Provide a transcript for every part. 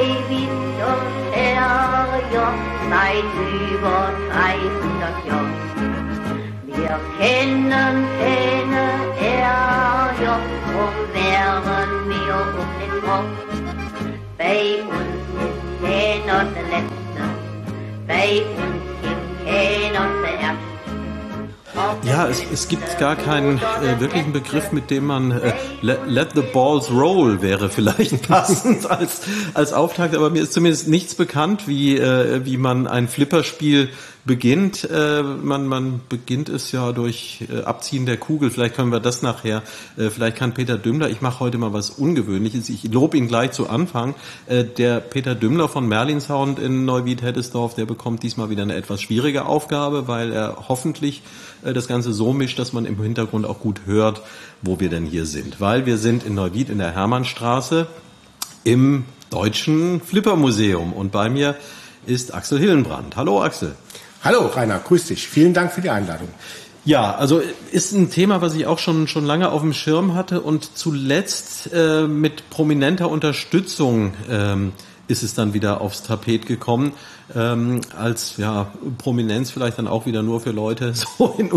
Neuwied und Herjord seit über 300 Jahren. Wir kennen keine Herjord, drum wären wir um den Kopf. Bei uns ist keiner der Letzte, bei uns gibt keiner der Erste. Ja, es gibt gar keinen wirklichen Begriff, mit dem man let the balls roll wäre vielleicht passend als Auftakt, aber mir ist zumindest nichts bekannt, wie man ein Flipperspiel beginnt. Man beginnt es ja durch Abziehen der Kugel. Vielleicht können wir das nachher. Vielleicht kann Peter Dümmler, ich mache heute mal was Ungewöhnliches, ich lobe ihn gleich zu Anfang. Der Peter Dümmler von Merlin Sound in Neuwied-Heddesdorf, der bekommt diesmal wieder eine etwas schwierige Aufgabe, weil er hoffentlich das Ganze so mischt, dass man im Hintergrund auch gut hört, wo wir denn hier sind. Weil wir sind in Neuwied in der Hermannstraße im Deutschen Flippermuseum und bei mir ist Axel Hillenbrand. Hallo Axel. Hallo Rainer, grüß dich. Vielen Dank für die Einladung. Ja, also ist ein Thema, was ich auch schon lange auf dem Schirm hatte und zuletzt mit prominenter Unterstützung ist es dann wieder aufs Tapet gekommen, als Prominenz vielleicht dann auch wieder nur für Leute so in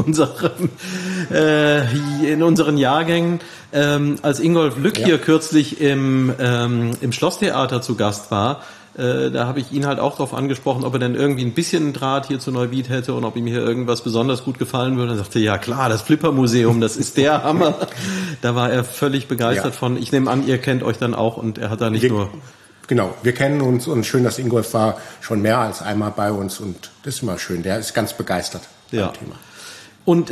unseren Jahrgängen. Als Ingolf Lück hier kürzlich im Schlosstheater zu Gast war, da habe ich ihn halt auch darauf angesprochen, ob er denn irgendwie ein bisschen Draht hier zu Neuwied hätte und ob ihm hier irgendwas besonders gut gefallen würde. Er sagte, ja klar, das Flippermuseum, das ist der Hammer. Da war er völlig begeistert von. Ich nehme an, ihr kennt euch dann auch und er hat da nicht nur... Genau, wir kennen uns und schön, dass Ingolf war schon mehr als einmal bei uns und das ist immer schön. Der ist ganz begeistert beim Thema. Und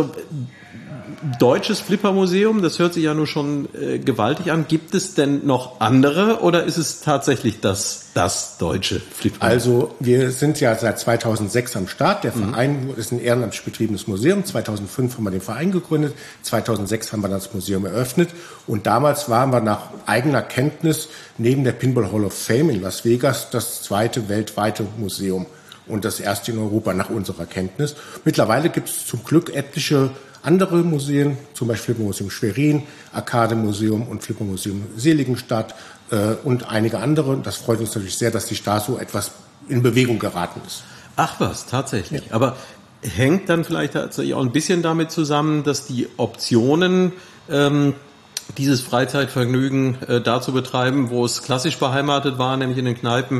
deutsches Flippermuseum, das hört sich ja nur schon gewaltig an. Gibt es denn noch andere oder ist es tatsächlich das deutsche Flippermuseum? Also wir sind ja seit 2006 am Start. Der Verein ist ein ehrenamtlich betriebenes Museum. 2005 haben wir den Verein gegründet. 2006 haben wir das Museum eröffnet. Und damals waren wir nach eigener Kenntnis neben der Pinball Hall of Fame in Las Vegas das zweite weltweite Museum. Und das erste in Europa nach unserer Kenntnis. Mittlerweile gibt es zum Glück etliche andere Museen, zum Beispiel Flippermuseum Schwerin, Arcade-Museum und Flippermuseum Seligenstadt und einige andere. Das freut uns natürlich sehr, dass sich da so etwas in Bewegung geraten ist. Ach was, tatsächlich. Ja. Aber hängt dann vielleicht tatsächlich auch ein bisschen damit zusammen, dass die Optionen dieses Freizeitvergnügen da zu betreiben, wo es klassisch beheimatet war, nämlich in den Kneipen,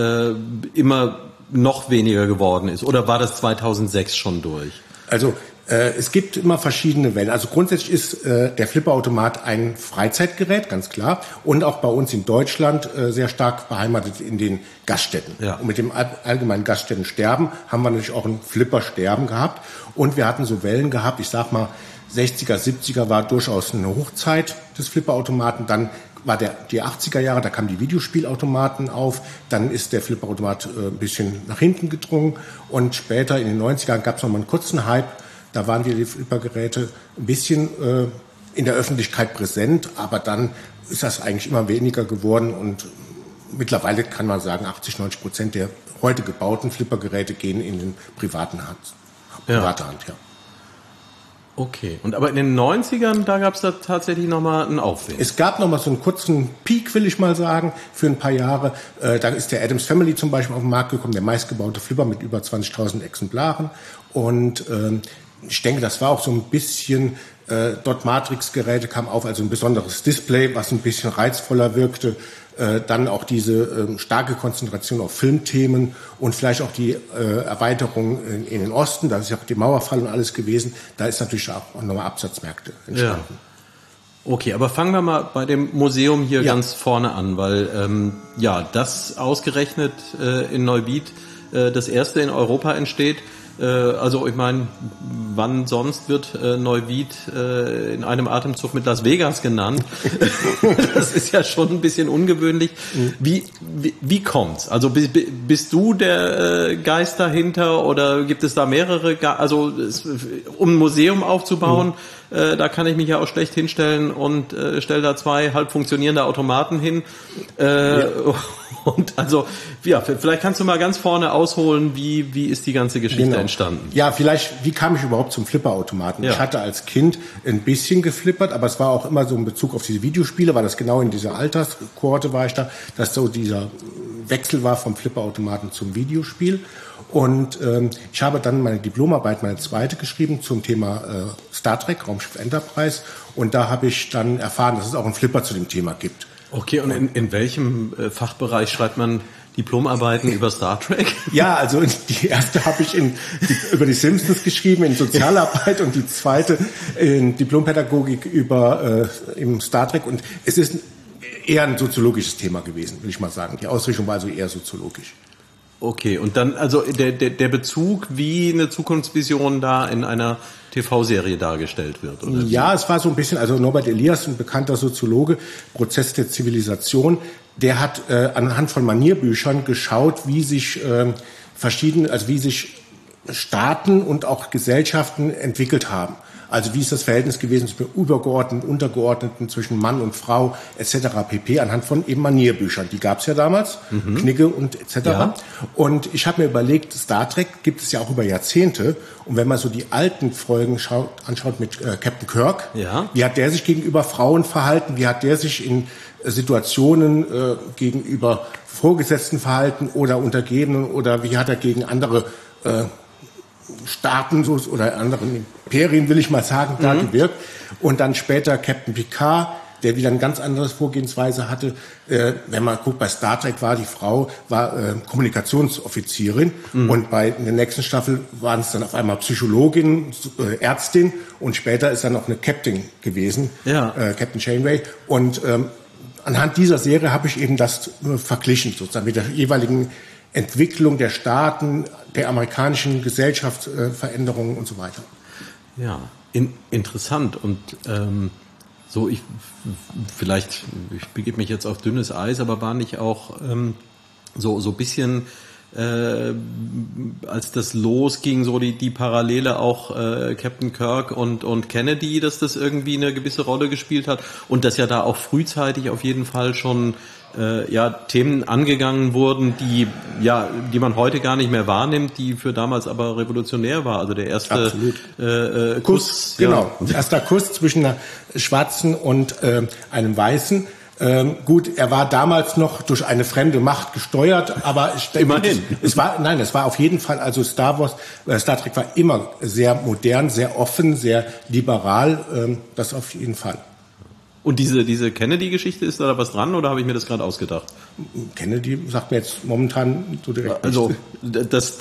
immer noch weniger geworden ist? Oder war das 2006 schon durch? Also es gibt immer verschiedene Wellen. Also grundsätzlich ist der Flipperautomat ein Freizeitgerät, ganz klar. Und auch bei uns in Deutschland sehr stark beheimatet in den Gaststätten. Ja. Und mit dem allgemeinen Gaststättensterben haben wir natürlich auch ein Flippersterben gehabt. Und wir hatten so Wellen gehabt, ich sag mal, 60er, 70er war durchaus eine Hochzeit des Flipperautomaten. Dann war die 80er Jahre, da kamen die Videospielautomaten auf, dann ist der Flipperautomat ein bisschen nach hinten gedrungen und später in den 90ern gab es noch mal einen kurzen Hype, da waren die Flippergeräte ein bisschen in der Öffentlichkeit präsent, aber dann ist das eigentlich immer weniger geworden und mittlerweile kann man sagen, 80-90% der heute gebauten Flippergeräte gehen in den private Hand. Okay, und aber in den 90ern, da gab es da tatsächlich nochmal einen Aufwind. Es gab nochmal so einen kurzen Peak, will ich mal sagen, für ein paar Jahre. Dann ist der Addams Family zum Beispiel auf den Markt gekommen, der meistgebaute Flipper mit über 20.000 Exemplaren. Und ich denke, das war auch so ein bisschen, Dot Matrix-Geräte kam auf, also ein besonderes Display, was ein bisschen reizvoller wirkte. Dann auch diese starke Konzentration auf Filmthemen und vielleicht auch die Erweiterung in den Osten, da ist ja auch die Mauerfall und alles gewesen, da ist natürlich auch nochmal Absatzmärkte entstanden. Ja. Okay, aber fangen wir mal bei dem Museum hier ganz vorne an, weil das ausgerechnet in Neuwied das erste in Europa entsteht. Also ich meine, wann sonst wird Neuwied in einem Atemzug mit Las Vegas genannt? Das ist ja schon ein bisschen ungewöhnlich. Wie kommt's? Also bist du der Geist dahinter oder gibt es da mehrere? Um ein Museum aufzubauen, da kann ich mich ja auch schlecht hinstellen und stelle da 2 halb funktionierende Automaten hin. Und also, ja, vielleicht kannst du mal ganz vorne ausholen, wie ist die ganze Geschichte entstanden? Ja, vielleicht, wie kam ich überhaupt zum Flipperautomaten? Ja. Ich hatte als Kind ein bisschen geflippert, aber es war auch immer so in Bezug auf diese Videospiele, weil das genau in dieser Alterskohorte war ich da, dass so dieser Wechsel war vom Flipperautomaten zum Videospiel. Und ich habe dann meine Diplomarbeit, meine zweite, geschrieben zum Thema Star Trek, Raumschiff Enterprise. Und da habe ich dann erfahren, dass es auch einen Flipper zu dem Thema gibt. Okay, und in welchem Fachbereich schreibt man Diplomarbeiten über Star Trek? Ja, also die erste habe ich über die Simpsons geschrieben in Sozialarbeit und die zweite in Diplompädagogik über im Star Trek. Und es ist eher ein soziologisches Thema gewesen, will ich mal sagen. Die Ausrichtung war also eher soziologisch. Okay, und dann also der Bezug, wie eine Zukunftsvision da in einer TV-Serie dargestellt wird, oder? Ja, es war so ein bisschen, also Norbert Elias, ein bekannter Soziologe, Prozess der Zivilisation, der hat anhand von Manierbüchern geschaut, wie sich wie sich Staaten und auch Gesellschaften entwickelt haben. Also wie ist das Verhältnis gewesen zwischen Übergeordneten, Untergeordneten, zwischen Mann und Frau etc. pp. Anhand von eben Manierbüchern. Die gab es ja damals, Knigge und etc. Ja. Und ich habe mir überlegt, Star Trek gibt es ja auch über Jahrzehnte. Und wenn man so die alten Folgen anschaut mit Captain Kirk, wie hat der sich gegenüber Frauen verhalten, wie hat der sich in Situationen gegenüber Vorgesetzten verhalten oder Untergebenen oder wie hat er gegen andere Staaten oder anderen Imperien, will ich mal sagen, da gewirkt. Und dann später Captain Picard, der wieder eine ganz andere Vorgehensweise hatte. Wenn man guckt, bei Star Trek war die Frau Kommunikationsoffizierin und bei der nächsten Staffel waren es dann auf einmal Psychologin, Ärztin und später ist dann noch eine Captain gewesen, Captain Janeway. Und anhand dieser Serie habe ich eben das verglichen, sozusagen mit der jeweiligen Entwicklung der Staaten, der amerikanischen Gesellschaftsveränderungen und so weiter. Ja, interessant. Und ich begebe mich jetzt auf dünnes Eis, aber war nicht auch so ein bisschen, als das losging, so die Parallele auch Captain Kirk und Kennedy, dass das irgendwie eine gewisse Rolle gespielt hat und dass ja da auch frühzeitig auf jeden Fall schon Themen angegangen wurden, die man heute gar nicht mehr wahrnimmt, die für damals aber revolutionär war. Also der erste Kuss. Genau, erster Kuss zwischen einer Schwarzen und einem Weißen. Gut, er war damals noch durch eine fremde Macht gesteuert, aber immerhin. Es war auf jeden Fall, also Star Trek war immer sehr modern, sehr offen, sehr liberal, das auf jeden Fall. Und diese Kennedy-Geschichte, ist da was dran oder habe ich mir das gerade ausgedacht? Kennedy sagt mir jetzt momentan so direkt also, dass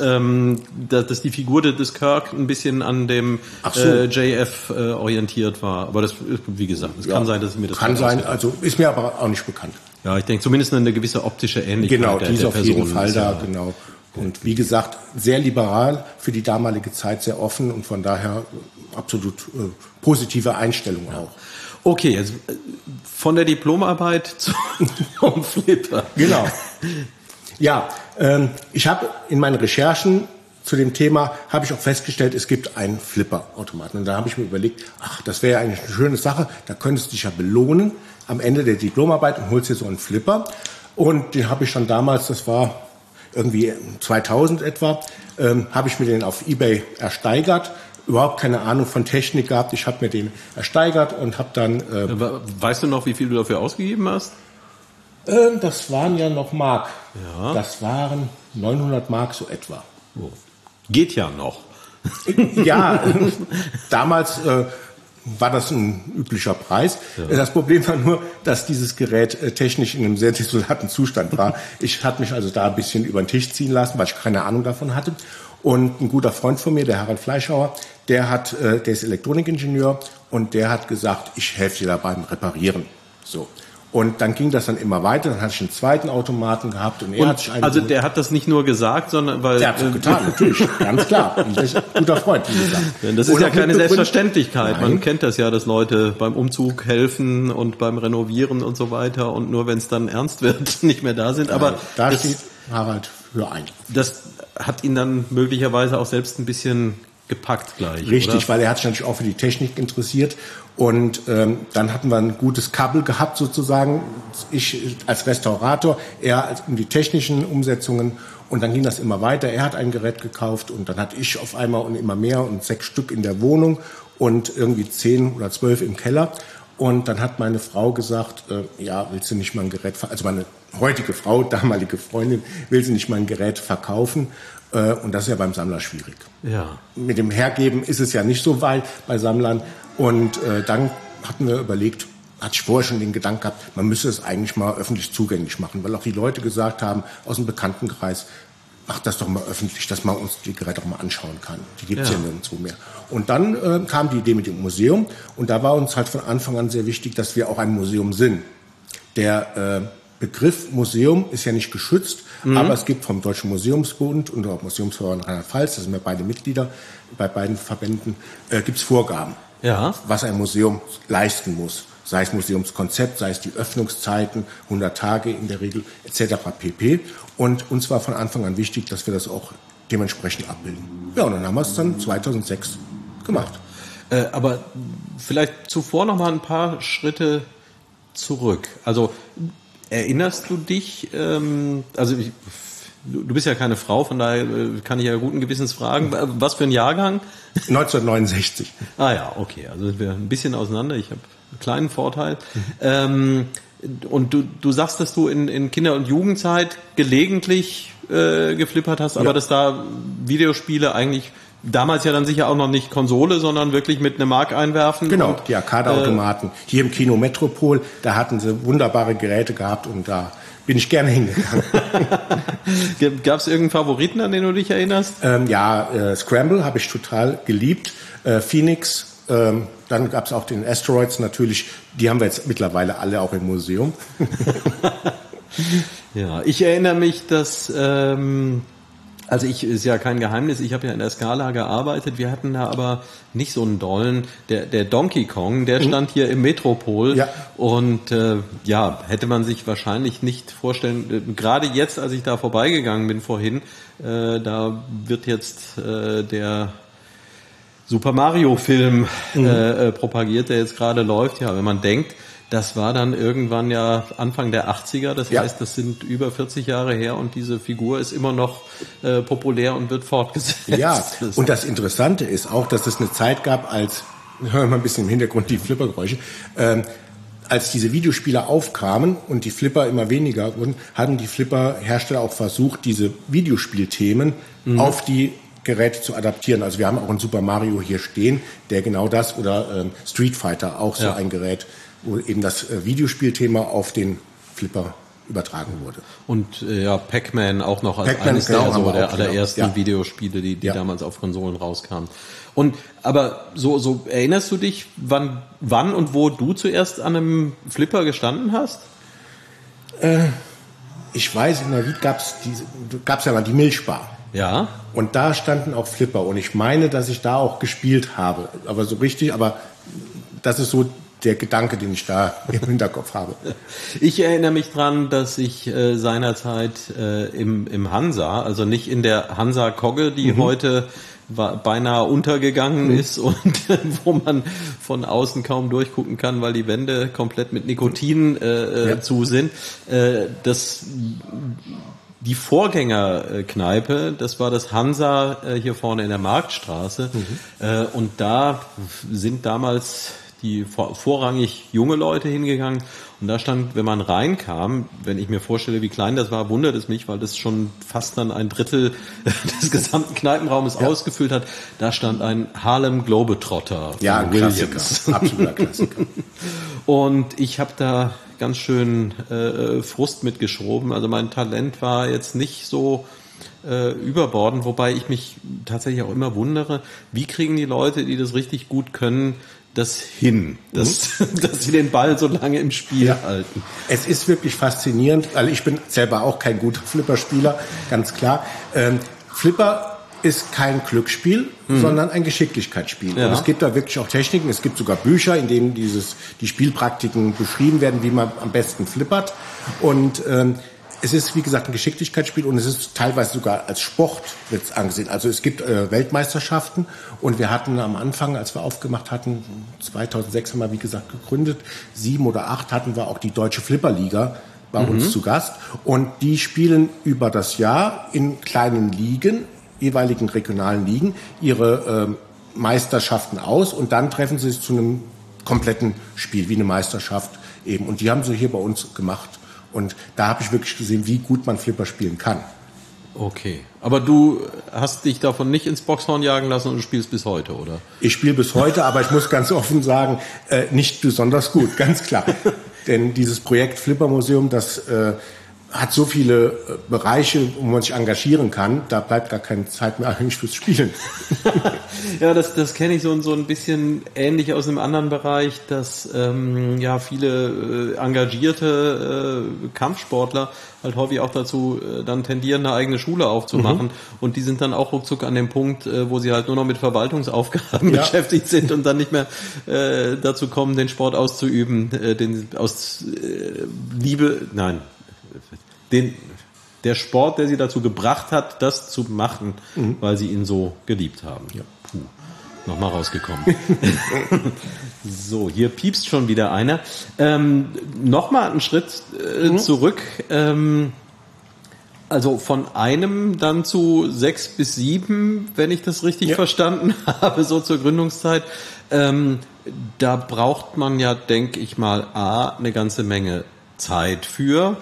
die Figur des Kirk ein bisschen an dem JF orientiert war. Aber das, wie gesagt, es kann sein, dass ich mir das kann sein, also ist mir aber auch nicht bekannt. Ja, ich denke zumindest eine gewisse optische Ähnlichkeit. Genau, die ist auf jeden Fall da, genau. Und wie gesagt, sehr liberal für die damalige Zeit, sehr offen und von daher absolut positive Einstellung auch. Okay, jetzt von der Diplomarbeit zum Flipper. Genau. Ja, ich habe in meinen Recherchen zu dem Thema habe ich auch festgestellt, es gibt einen Flipper-Automaten. Und da habe ich mir überlegt, das wäre eigentlich eine schöne Sache, da könntest du dich ja belohnen am Ende der Diplomarbeit und holst dir so einen Flipper. Und den habe ich schon damals, das war irgendwie 2000 etwa, habe ich mir den auf eBay ersteigert. Überhaupt keine Ahnung von Technik gehabt. Ich habe mir den ersteigert und habe dann... weißt du noch, wie viel du dafür ausgegeben hast? Das waren ja noch Mark. Ja. Das waren 900 Mark so etwa. Oh. Geht ja noch. Ja, damals war das ein üblicher Preis. Ja. Das Problem war nur, dass dieses Gerät technisch in einem sehr desolaten Zustand war. Ich hatte mich also da ein bisschen über den Tisch ziehen lassen, weil ich keine Ahnung davon hatte. Und ein guter Freund von mir, der Harald Fleischhauer, der ist Elektronikingenieur und der hat gesagt, ich helfe dir da beim Reparieren. So. Und dann ging das dann immer weiter, dann hatte ich einen zweiten Automaten gehabt und hat sich also der hat das nicht nur gesagt, sondern weil... Der hat es getan, natürlich, ganz klar. Und das ist ein guter Freund, wie gesagt. Das ist ja keine Selbstverständlichkeit. Nein. Man kennt das ja, dass Leute beim Umzug helfen und beim Renovieren und so weiter und nur wenn es dann ernst wird, nicht mehr da sind. Aber da steht Harald für ein. Das hat ihn dann möglicherweise auch selbst ein bisschen gepackt gleich. Richtig, oder? weil er hat sich natürlich auch für die Technik interessiert. Und dann hatten wir ein gutes Couple gehabt sozusagen. Ich als Restaurator, er als um die technischen Umsetzungen. Und dann ging das immer weiter. Er hat ein Gerät gekauft und dann hatte ich auf einmal und immer mehr und 6 Stück in der Wohnung und irgendwie 10 oder 12 im Keller. Und dann hat meine Frau gesagt, ja, willst du nicht mal ein Gerät, also meine heutige Frau, damalige Freundin, will sie nicht mal ein Gerät verkaufen. Und das ist ja beim Sammler schwierig. Ja. Mit dem Hergeben ist es ja nicht so weit bei Sammlern. Und dann hatten wir überlegt, hatte ich vorher schon den Gedanken gehabt, man müsste es eigentlich mal öffentlich zugänglich machen, weil auch die Leute gesagt haben aus dem Bekanntenkreis, macht das doch mal öffentlich, dass man uns die Geräte auch mal anschauen kann. Die gibt's ja nirgendwo mehr. Und dann kam die Idee mit dem Museum und da war uns halt von Anfang an sehr wichtig, dass wir auch ein Museum sind. Der Begriff Museum ist ja nicht geschützt, aber es gibt vom Deutschen Museumsbund und auch Museumsverband Rheinland-Pfalz, das sind wir beide Mitglieder bei beiden Verbänden, gibt's Vorgaben, was ein Museum leisten muss. Sei es Museumskonzept, sei es die Öffnungszeiten, 100 Tage in der Regel etc. pp. Und uns war von Anfang an wichtig, dass wir das auch dementsprechend abbilden. Ja, und dann haben wir es dann 2006 gemacht. Aber vielleicht zuvor noch mal ein paar Schritte zurück. Also erinnerst du dich, du bist ja keine Frau, von daher kann ich ja guten Gewissens fragen, was für ein Jahrgang? 1969. Ah ja, okay, also sind wir ein bisschen auseinander. Ich habe einen kleinen Vorteil. Und du sagst, dass du in Kinder- und Jugendzeit gelegentlich geflippert hast, aber dass da Videospiele eigentlich damals ja dann sicher auch noch nicht Konsole, sondern wirklich mit einer Mark einwerfen. Genau, die Arcade-Automaten. Hier im Kino Metropol, da hatten sie wunderbare Geräte gehabt und da bin ich gerne hingegangen. Gab es irgendeinen Favoriten, an den du dich erinnerst? Scramble habe ich total geliebt. Phoenix, dann gab es auch den Asteroids natürlich. Die haben wir jetzt mittlerweile alle auch im Museum. Ja, ich erinnere mich, dass ist ja kein Geheimnis, ich habe ja in der Scala gearbeitet, wir hatten da aber nicht so einen dollen, der Donkey Kong, der stand hier im Metropol und hätte man sich wahrscheinlich nicht vorstellen, gerade jetzt, als ich da vorbeigegangen bin vorhin, da wird jetzt der Super Mario Film propagiert, der jetzt gerade läuft, ja, wenn man denkt, das war dann irgendwann ja Anfang der 80er, das heißt, das sind über 40 Jahre her und diese Figur ist immer noch populär und wird fortgesetzt. Ja, und das Interessante ist auch, dass es eine Zeit gab, als, hören wir mal ein bisschen im Hintergrund die Flippergeräusche, als diese Videospiele aufkamen und die Flipper immer weniger wurden, hatten die Flipperhersteller auch versucht, diese Videospielthemen auf die Geräte zu adaptieren. Also wir haben auch einen Super Mario hier stehen, der genau das, oder Street Fighter, auch so ein Gerät, wo eben das Videospielthema auf den Flipper übertragen wurde. Und Pac-Man auch noch als eines der allerersten Videospiele, die damals auf Konsolen rauskamen. Und aber so erinnerst du dich, wann und wo du zuerst an einem Flipper gestanden hast? Ich weiß, in der Wied gab's ja mal die Milchbar. Ja. Und da standen auch Flipper. Und ich meine, dass ich da auch gespielt habe. Aber so richtig, aber das ist so der Gedanke, den ich da im Hinterkopf habe. Ich erinnere mich dran, dass ich seinerzeit im Hansa, also nicht in der Hansa-Kogge, die heute beinahe untergegangen ist und wo man von außen kaum durchgucken kann, weil die Wände komplett mit Nikotin zu sind. Die Vorgängerkneipe, das war das Hansa hier vorne in der Marktstraße. Und da sind damals die vorrangig junge Leute hingegangen und da stand, wenn man reinkam, wenn ich mir vorstelle, wie klein das war, wundert es mich, weil das schon fast dann ein Drittel des gesamten Kneipenraumes ausgefüllt hat, da stand ein Harlem Globetrotter von ein Williams. Klassiker, absoluter Klassiker. Und ich habe da ganz schön Frust mitgeschoben, also mein Talent war jetzt nicht so überbordend, wobei ich mich tatsächlich auch immer wundere, wie kriegen die Leute, die das richtig gut können, das hin, dass sie den Ball so lange im Spiel halten. Es ist wirklich faszinierend, weil ich bin selber auch kein guter Flipperspieler, ganz klar. Flipper ist kein Glücksspiel, sondern ein Geschicklichkeitsspiel. Und es gibt da wirklich auch Techniken, es gibt sogar Bücher, in denen die Spielpraktiken beschrieben werden, wie man am besten flippert. Und Es ist, wie gesagt, ein Geschicklichkeitsspiel und es ist teilweise sogar als Sport wird's angesehen. Also es gibt Weltmeisterschaften und wir hatten am Anfang, als wir aufgemacht hatten, 2006 haben wir, wie gesagt, gegründet, 7 oder 8 hatten wir auch die Deutsche Flipperliga bei uns zu Gast. Und die spielen über das Jahr in kleinen Ligen, jeweiligen regionalen Ligen, ihre Meisterschaften aus und dann treffen sie sich zu einem kompletten Spiel, wie eine Meisterschaft eben. Und die haben sie hier bei uns gemacht. Und da habe ich wirklich gesehen, wie gut man Flipper spielen kann. Okay. Aber du hast dich davon nicht ins Boxhorn jagen lassen und du spielst bis heute, oder? Ich spiele bis heute, aber ich muss ganz offen sagen, nicht besonders gut, ganz klar. Denn dieses Projekt Flipper Museum, das hat so viele Bereiche, wo man sich engagieren kann, da bleibt gar keine Zeit mehr eigentlich fürs Spielen. Ja, das kenne ich so ein bisschen ähnlich aus einem anderen Bereich, dass viele engagierte Kampfsportler halt häufig auch dazu dann tendieren, eine eigene Schule aufzumachen und die sind dann auch ruckzuck an dem Punkt, wo sie halt nur noch mit Verwaltungsaufgaben beschäftigt sind und dann nicht mehr dazu kommen, den Sport auszuüben, der Sport, der sie dazu gebracht hat, das zu machen, weil sie ihn so geliebt haben. Ja. Puh, nochmal rausgekommen. So, hier piepst schon wieder einer. Nochmal einen Schritt zurück. Also von einem dann zu 6 bis 7, wenn ich das richtig verstanden habe, so zur Gründungszeit. Da braucht man ja, denke ich mal, eine ganze Menge Zeit für.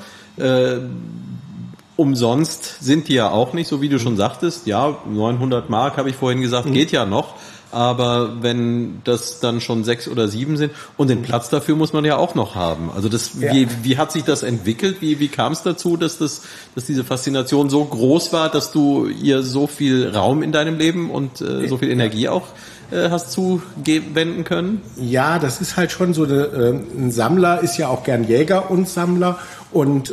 Umsonst sind die ja auch nicht, so wie du schon sagtest. Ja, 900 Mark habe ich vorhin gesagt, geht ja noch. Aber wenn das dann schon 6 oder 7 sind und den Platz dafür muss man ja auch noch haben. Also wie hat sich das entwickelt? Wie kam es dazu, dass diese Faszination so groß war, dass du ihr so viel Raum in deinem Leben und so viel Energie auch hast zuwenden können? Ja, das ist halt schon so, ein Sammler ist ja auch gern Jäger und Sammler und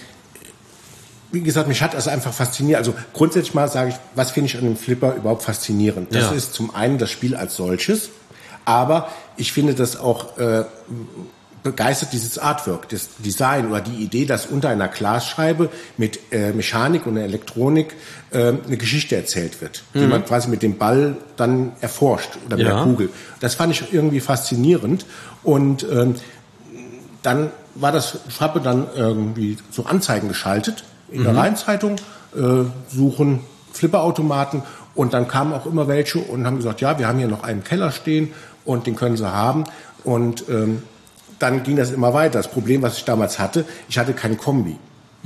wie gesagt, mich hat das einfach fasziniert. Also grundsätzlich mal sage ich, was finde ich an dem Flipper überhaupt faszinierend? Das ist zum einen das Spiel als solches, aber ich finde das auch begeistert dieses Artwork, das Design oder die Idee, dass unter einer Glasscheibe mit Mechanik und Elektronik eine Geschichte erzählt wird, die man quasi mit dem Ball dann erforscht oder mit der Kugel. Das fand ich irgendwie faszinierend und dann war das, ich habe dann irgendwie so Anzeigen geschaltet in der Rheinzeitung, suchen Flipperautomaten und dann kamen auch immer welche und haben gesagt, ja, wir haben hier noch einen Keller stehen und den können Sie haben und dann ging das immer weiter. Das Problem, was ich damals hatte, ich hatte kein Kombi.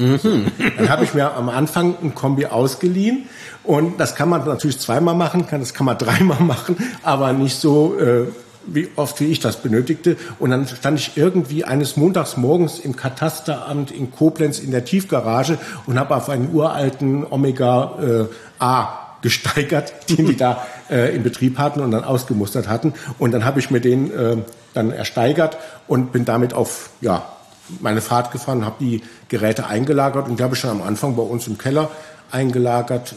Dann habe ich mir am Anfang ein Kombi ausgeliehen und das kann man natürlich zweimal machen, das kann man dreimal machen, aber nicht so wie oft wie ich das benötigte. Und dann stand ich irgendwie eines Montags morgens im Katasteramt in Koblenz in der Tiefgarage und habe auf einen uralten Omega A gesteigert, den die da in Betrieb hatten und dann ausgemustert hatten. Und dann habe ich mir den dann ersteigert und bin damit auf meine Fahrt gefahren, habe die Geräte eingelagert und die habe ich schon am Anfang bei uns im Keller eingelagert.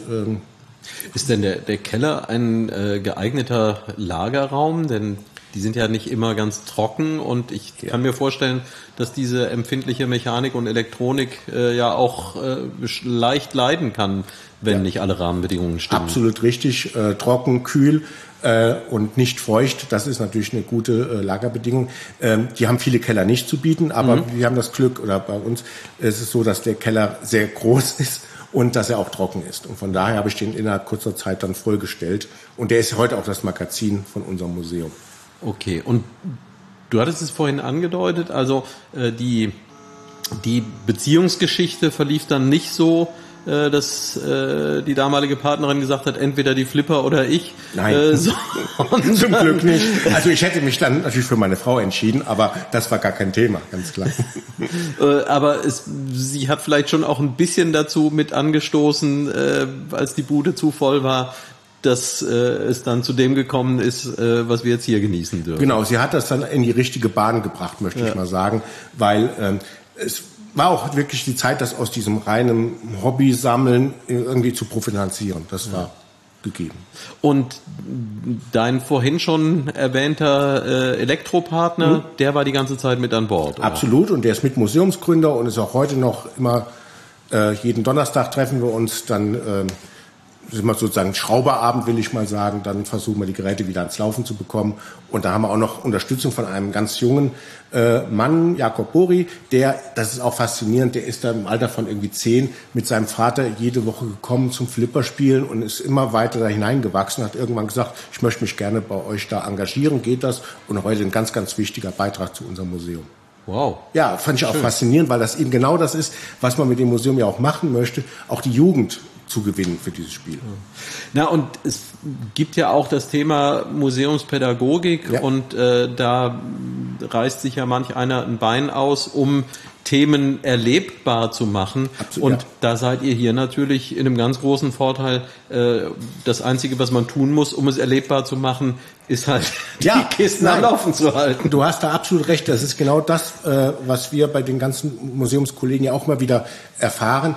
Ist denn der Keller ein geeigneter Lagerraum? Denn die sind ja nicht immer ganz trocken und ich kann mir vorstellen, dass diese empfindliche Mechanik und Elektronik auch leicht leiden kann, wenn nicht alle Rahmenbedingungen stimmen. Absolut richtig. Trocken, kühl und nicht feucht, das ist natürlich eine gute Lagerbedingung. Die haben viele Keller nicht zu bieten, aber wir haben das Glück, oder bei uns ist es so, dass der Keller sehr groß ist und dass er auch trocken ist. Und von daher habe ich den innerhalb kurzer Zeit dann vollgestellt. Und der ist heute auch das Magazin von unserem Museum. Okay, und du hattest es vorhin angedeutet, also die Beziehungsgeschichte verlief dann nicht so, dass die damalige Partnerin gesagt hat, entweder die Flipper oder ich. Nein, zum Glück nicht. Also ich hätte mich dann natürlich für meine Frau entschieden, aber das war gar kein Thema, ganz klar. Aber sie hat vielleicht schon auch ein bisschen dazu mit angestoßen, als die Bude zu voll war, dass es dann zu dem gekommen ist, was wir jetzt hier genießen dürfen. Genau, sie hat das dann in die richtige Bahn gebracht, möchte ich mal sagen, weil es war auch wirklich die Zeit, das aus diesem reinen Hobby-Sammeln irgendwie zu professionalisieren. Das war gegeben. Und dein vorhin schon erwähnter Elektropartner, der war die ganze Zeit mit an Bord, oder? Absolut, und der ist mit Museumsgründer und ist auch heute noch immer Jeden Donnerstag treffen wir uns, dann sind wir sozusagen Schrauberabend, will ich mal sagen. Dann versuchen wir die Geräte wieder ans Laufen zu bekommen. Und da haben wir auch noch Unterstützung von einem ganz jungen Mann, Jakob Bori, das ist auch faszinierend, der ist da im Alter von irgendwie 10 mit seinem Vater jede Woche gekommen zum Flipperspielen und ist immer weiter da hineingewachsen, hat irgendwann gesagt, ich möchte mich gerne bei euch da engagieren, geht das? Und heute ein ganz, ganz wichtiger Beitrag zu unserem Museum. Wow. Ja, fand ich auch faszinierend, weil das eben genau das ist, was man mit dem Museum ja auch machen möchte, auch die Jugend zu gewinnen für dieses Spiel. Na, und es gibt ja auch das Thema Museumspädagogik und da reißt sich ja manch einer ein Bein aus, um Themen erlebbar zu machen. Absolut, und da seid ihr hier natürlich in einem ganz großen Vorteil. Das Einzige, was man tun muss, um es erlebbar zu machen, ist halt die Kisten am Laufen zu halten. Du hast da absolut recht. Das ist genau das, was wir bei den ganzen Museumskollegen ja auch mal wieder erfahren.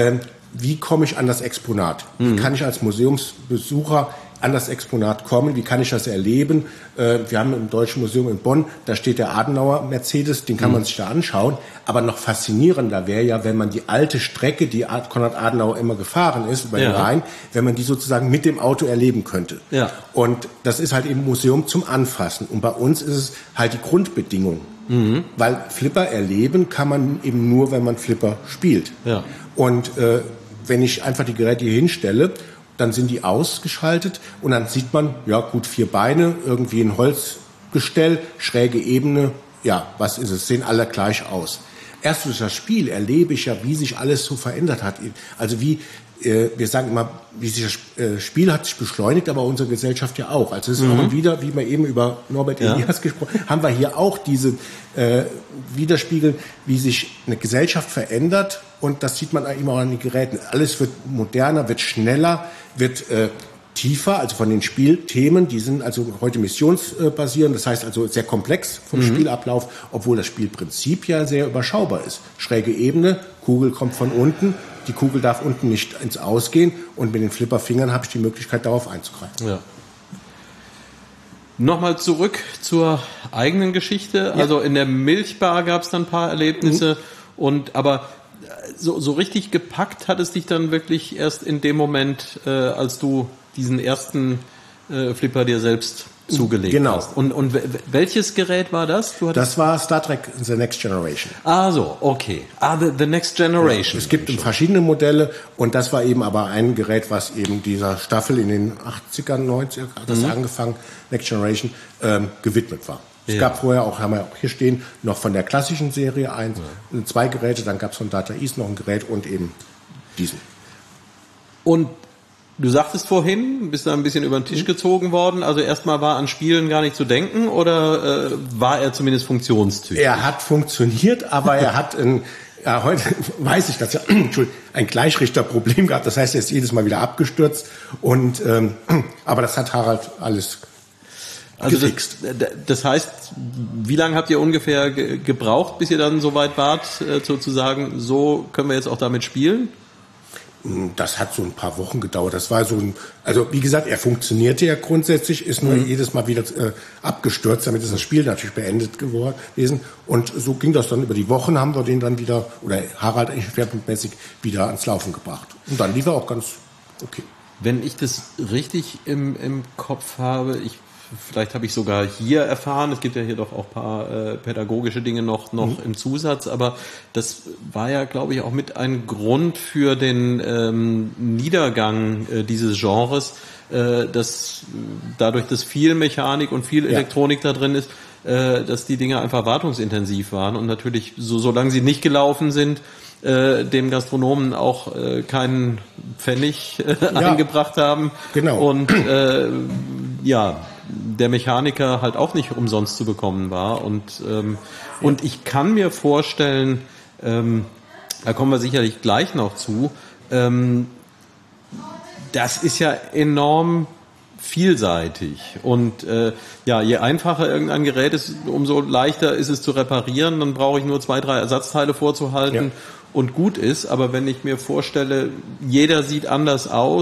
Wie komme ich an das Exponat? Wie kann ich als Museumsbesucher an das Exponat kommen? Wie kann ich das erleben? Wir haben im Deutschen Museum in Bonn, da steht der Adenauer Mercedes, den kann man sich da anschauen. Aber noch faszinierender wäre ja, wenn man die alte Strecke, die Konrad Adenauer immer gefahren ist, über den Rhein, wenn man die sozusagen mit dem Auto erleben könnte. Ja. Und das ist halt eben ein Museum zum Anfassen. Und bei uns ist es halt die Grundbedingung. Weil Flipper erleben kann man eben nur, wenn man Flipper spielt. Ja. Und wenn ich einfach die Geräte hier hinstelle, dann sind die ausgeschaltet und dann sieht man, ja gut, 4 Beine, irgendwie ein Holzgestell, schräge Ebene, ja, was ist es? Sehen alle gleich aus. Erst durch das Spiel erlebe ich ja, wie sich alles so verändert hat. Also wie, wir sagen immer, wie sich das Spiel hat sich beschleunigt, aber unsere Gesellschaft ja auch. Also es ist auch wieder, wie wir eben über Norbert Elias gesprochen haben, wir hier auch diese Widerspiegel, wie sich eine Gesellschaft verändert. Und das sieht man eben auch an den Geräten. Alles wird moderner, wird schneller, wird tiefer, also von den Spielthemen, die sind also heute missionsbasierend, das heißt also sehr komplex vom Spielablauf, obwohl das Spielprinzip ja sehr überschaubar ist. Schräge Ebene, Kugel kommt von unten, die Kugel darf unten nicht ins Aus gehen und mit den Flipperfingern habe ich die Möglichkeit, darauf einzugreifen. Ja. Nochmal zurück zur eigenen Geschichte. Ja. Also in der Milchbar gab es dann ein paar Erlebnisse aber so richtig gepackt hat es dich dann wirklich erst in dem Moment, als du diesen ersten Flipper dir selbst zugelegt hast. Und welches Gerät war das? Das war Star Trek The Next Generation. Ah so, okay. The Next Generation. Ja, es gibt verschiedene Modelle und das war eben aber ein Gerät, was eben dieser Staffel in den 80ern, 90ern, hat das angefangen, Next Generation, gewidmet war. Es gab vorher auch, haben wir auch hier stehen, noch von der klassischen Serie 2 Geräte, dann gab es von Data East noch ein Gerät und eben diesen. Und du sagtest vorhin, bist da ein bisschen über den Tisch gezogen worden, also erstmal war an Spielen gar nicht zu denken oder war er zumindest funktionstüchtig? Er hat funktioniert, aber er hat heute weiß ich, dass er ein Gleichrichterproblem gehabt, das heißt, er ist jedes Mal wieder abgestürzt und aber das hat Harald alles gefixt. Das heißt, wie lange habt ihr ungefähr gebraucht, bis ihr dann so weit wart, zu sagen, so können wir jetzt auch damit spielen? Das hat so ein paar Wochen gedauert. Das war so also wie gesagt, er funktionierte ja grundsätzlich, ist nur jedes Mal wieder abgestürzt, damit ist das Spiel natürlich beendet gewesen. Und so ging das dann über die Wochen, haben wir den dann wieder, oder Harald eigentlich schwerpunktmäßig, wieder ans Laufen gebracht. Und dann lief er auch ganz okay. Wenn ich das richtig im Kopf habe, vielleicht habe ich sogar hier erfahren, es gibt ja hier doch auch ein paar pädagogische Dinge noch im Zusatz, aber das war ja, glaube ich, auch mit ein Grund für den Niedergang dieses Genres, dass dadurch, dass viel Mechanik und viel Elektronik da drin ist, dass die Dinge einfach wartungsintensiv waren und natürlich, solange sie nicht gelaufen sind, dem Gastronomen auch keinen Pfennig eingebracht haben. Genau. Und der Mechaniker halt auch nicht umsonst zu bekommen war. Und ich kann mir vorstellen, da kommen wir sicherlich gleich noch zu, das ist ja enorm vielseitig. Und je einfacher irgendein Gerät ist, umso leichter ist es zu reparieren. Dann brauche ich nur 2, 3 Ersatzteile vorzuhalten und gut ist. Aber wenn ich mir vorstelle, jeder sieht anders aus,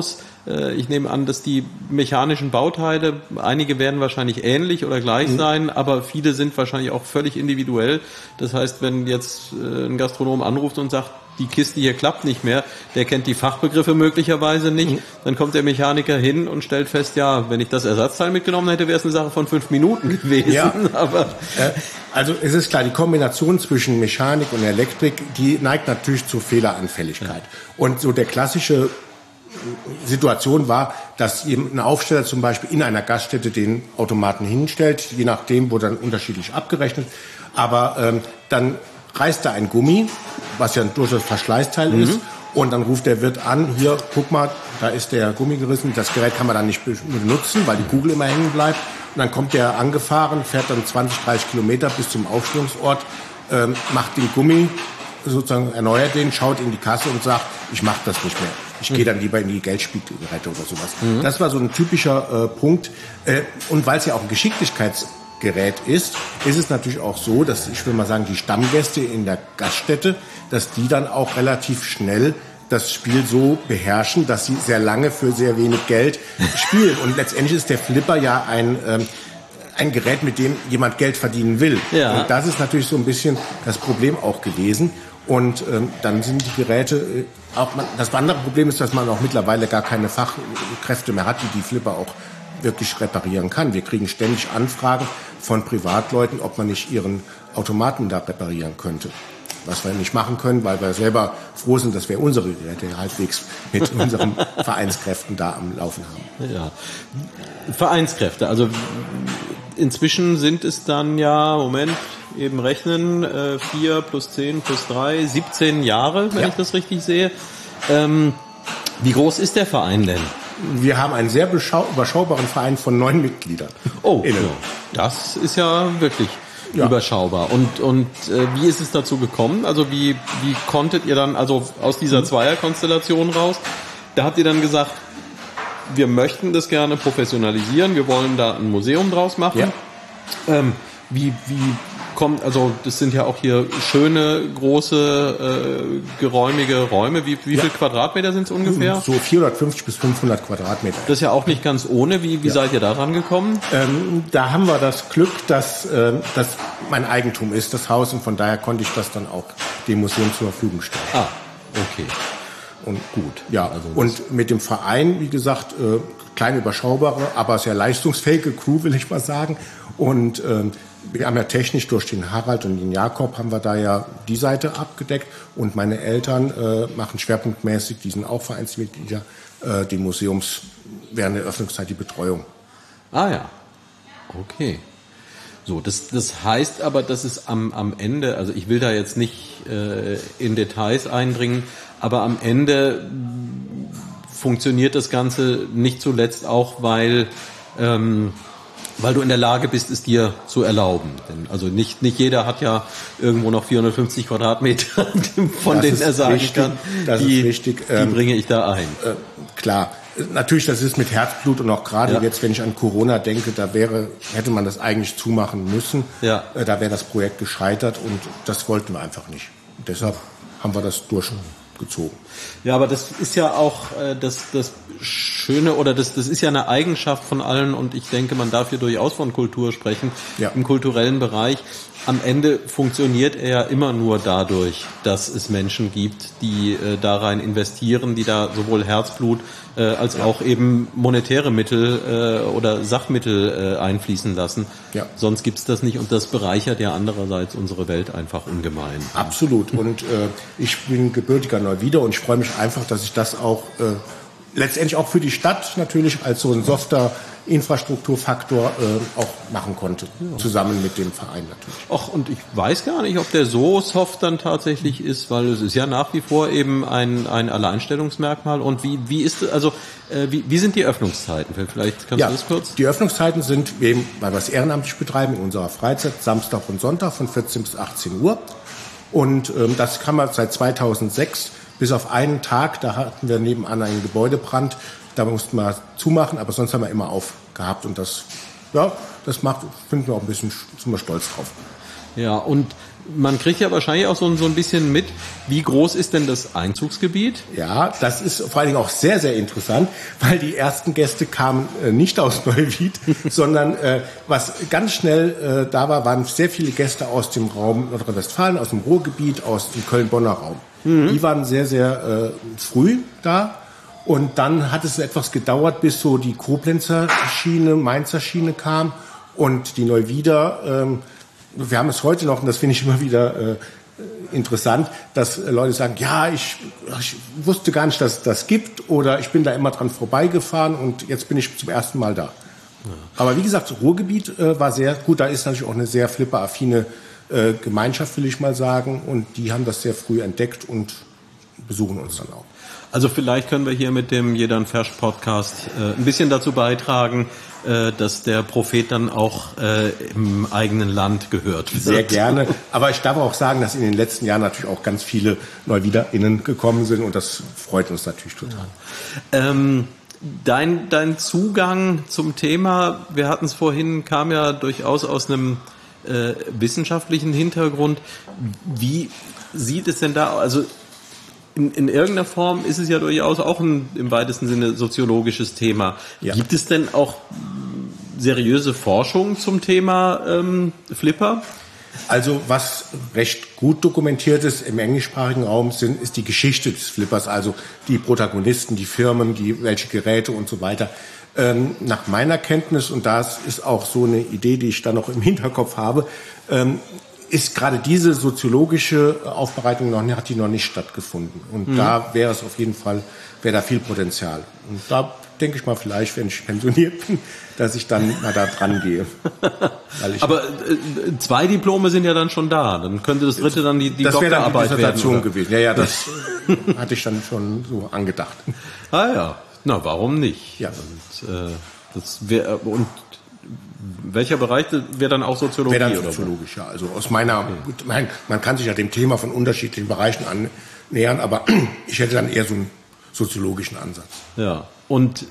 Ich nehme an, dass die mechanischen Bauteile, einige werden wahrscheinlich ähnlich oder gleich sein, aber viele sind wahrscheinlich auch völlig individuell. Das heißt, wenn jetzt ein Gastronom anruft und sagt, die Kiste hier klappt nicht mehr, der kennt die Fachbegriffe möglicherweise nicht, dann kommt der Mechaniker hin und stellt fest, ja, wenn ich das Ersatzteil mitgenommen hätte, wäre es eine Sache von 5 Minuten gewesen. Ja. Aber also es ist klar, die Kombination zwischen Mechanik und Elektrik, die neigt natürlich zur Fehleranfälligkeit. Und so der klassische Situation war, dass ein Aufsteller zum Beispiel in einer Gaststätte den Automaten hinstellt, je nachdem wurde dann unterschiedlich abgerechnet, aber dann reißt da ein Gummi, was ja ein durchaus Verschleißteil ist, und dann ruft der Wirt an, hier, guck mal, da ist der Gummi gerissen, das Gerät kann man dann nicht benutzen, weil die Kugel immer hängen bleibt. Und dann kommt der angefahren, fährt dann 20, 30 Kilometer bis zum Aufstellungsort, macht den Gummi, sozusagen erneuert den, schaut in die Kasse und sagt, ich mache das nicht mehr. Ich gehe dann lieber in die Geldspielgeräte oder sowas. Das war so ein typischer Punkt. Und weil es ja auch ein Geschicklichkeitsgerät ist es natürlich auch so, dass, ich will mal sagen, die Stammgäste in der Gaststätte, dass die dann auch relativ schnell das Spiel so beherrschen, dass sie sehr lange für sehr wenig Geld spielen. Und letztendlich ist der Flipper ja ein Gerät, mit dem jemand Geld verdienen will. Ja. Und das ist natürlich so ein bisschen das Problem auch gewesen. Und dann sind die Geräte das andere Problem ist, dass man auch mittlerweile gar keine Fachkräfte mehr hat, die Flipper auch wirklich reparieren kann. Wir kriegen ständig Anfragen von Privatleuten, ob man nicht ihren Automaten da reparieren könnte. Was wir nicht machen können, weil wir selber froh sind, dass wir unsere Geräte halbwegs mit unseren Vereinskräften da am Laufen haben. Ja. Vereinskräfte, also inzwischen sind es dann ja, eben rechnen, 4 plus 10 plus 3, 17 Jahre, wenn ich das richtig sehe. Wie groß ist der Verein denn? Wir haben einen sehr überschaubaren Verein von 9 Mitgliedern. Oh, ja. Das ist ja wirklich überschaubar. Und wie ist es dazu gekommen? Also wie konntet ihr dann, also aus dieser Zweierkonstellation raus, da habt ihr dann gesagt, wir möchten das gerne professionalisieren, wir wollen da ein Museum draus machen. Ja. Wie kommt, also das sind ja auch hier schöne, große, geräumige Räume. Wie viel Quadratmeter sind es ungefähr? So 450 bis 500 Quadratmeter. Das ist ja auch nicht ganz ohne. Wie seid ihr da rangekommen? Da haben wir das Glück, dass das mein Eigentum ist, das Haus, und von daher konnte ich das dann auch dem Museum zur Verfügung stellen. Ah, okay. Und gut, ja. Also und mit dem Verein, wie gesagt, kleine, überschaubare, aber sehr leistungsfähige Crew, will ich mal sagen. Und wir haben ja technisch durch den Harald und den Jakob haben wir da ja die Seite abgedeckt. Und meine Eltern machen schwerpunktmäßig, die sind auch Vereinsmitglieder, die Museums während der Öffnungszeit die Betreuung. Ah ja, okay. So, das heißt aber, dass es am Ende, also ich will da jetzt nicht in Details eindringen, aber am Ende funktioniert das Ganze nicht zuletzt auch, weil du in der Lage bist, es dir zu erlauben. Denn also nicht jeder hat ja irgendwo noch 450 Quadratmeter, von denen er sagen kann, die bringe ich da ein. Klar. Natürlich, das ist mit Herzblut, und auch gerade jetzt, wenn ich an Corona denke, hätte man das eigentlich zumachen müssen. Ja. Da wäre das Projekt gescheitert, und das wollten wir einfach nicht. Und deshalb haben wir das durchgezogen. Ja, aber das ist ja auch das Schöne, oder das ist ja eine Eigenschaft von allen, und ich denke, man darf hier durchaus von Kultur sprechen, im kulturellen Bereich. Am Ende funktioniert er ja immer nur dadurch, dass es Menschen gibt, die da rein investieren, die da sowohl Herzblut als auch eben monetäre Mittel oder Sachmittel einfließen lassen. Ja. Sonst gibt's das nicht, und das bereichert ja andererseits unsere Welt einfach ungemein. Absolut. Und ich bin gebürtiger Neuwieder, und ich freue mich einfach, dass ich das auch letztendlich auch für die Stadt natürlich als so ein softer Infrastrukturfaktor auch machen konnte, zusammen mit dem Verein natürlich. Ach, und ich weiß gar nicht, ob der so soft dann tatsächlich ist, weil es ist ja nach wie vor eben ein Alleinstellungsmerkmal. Und wie ist also wie sind die Öffnungszeiten? Vielleicht kannst du das kurz? Die Öffnungszeiten sind eben, weil wir es ehrenamtlich betreiben, in unserer Freizeit, Samstag und Sonntag von 14 bis 18 Uhr. Und das kann man seit 2006, bis auf einen Tag, da hatten wir nebenan einen Gebäudebrand. Da mussten wir zumachen, aber sonst haben wir immer aufgehabt, und das finden wir auch ein bisschen, sind wir stolz drauf. Ja, und Man kriegt ja wahrscheinlich auch so ein bisschen mit, wie groß ist denn das Einzugsgebiet? Ja, das ist vor allen Dingen auch sehr, sehr interessant, weil die ersten Gäste kamen nicht aus Neuwied, sondern was ganz schnell da war, waren sehr viele Gäste aus dem Raum Nordrhein-Westfalen, aus dem Ruhrgebiet, aus dem Köln-Bonner Raum. Die waren sehr, sehr früh da. Und dann hat es etwas gedauert, bis so die Koblenzer Schiene, Mainzer Schiene kam und die Neuwieder. Wir haben es heute noch, und das finde ich immer wieder interessant, dass Leute sagen, ja, ich wusste gar nicht, dass es das gibt, oder ich bin da immer dran vorbeigefahren und jetzt bin ich zum ersten Mal da. Ja. Aber wie gesagt, Ruhrgebiet war sehr gut, da ist natürlich auch eine sehr flipperaffine Gemeinschaft, will ich mal sagen, und die haben das sehr früh entdeckt und besuchen uns dann auch. Also vielleicht können wir hier mit dem Jeder ein Fersch Podcast ein bisschen dazu beitragen, dass der Prophet dann auch im eigenen Land gehört wird. Sehr gerne. Aber ich darf auch sagen, dass in den letzten Jahren natürlich auch ganz viele NeuwiederInnen gekommen sind und das freut uns natürlich total. Dein Zugang zum Thema, wir hatten es vorhin, kam ja durchaus aus einem wissenschaftlichen Hintergrund. Wie sieht es denn da, also in irgendeiner Form ist es ja durchaus auch im weitesten Sinne soziologisches Thema. Ja. Gibt es denn auch seriöse Forschung zum Thema Flipper? Also was recht gut dokumentiert ist im englischsprachigen Raum ist die Geschichte des Flippers, also die Protagonisten, die Firmen, welche Geräte und so weiter. Nach meiner Kenntnis, und das ist auch so eine Idee, die ich da noch im Hinterkopf habe, ist gerade diese soziologische Aufbereitung hat die noch nicht stattgefunden. Und da wäre es auf jeden Fall, wäre da viel Potenzial. Und da denke ich mal vielleicht, wenn ich pensioniert bin, dass ich dann mal da dran gehe. Aber 2 Diplome sind ja dann schon da. Dann könnte das dritte dann die Doktorarbeit werden. Das wäre dann die Dissertation gewesen. Ja, das hatte ich dann schon so angedacht. Ah ja, na warum nicht? Ja. Und welcher Bereich wäre dann auch Soziologie? Wäre dann soziologisch, ja. Also aus meiner, man kann sich ja dem Thema von unterschiedlichen Bereichen annähern, aber ich hätte dann eher so einen soziologischen Ansatz. Ja. Und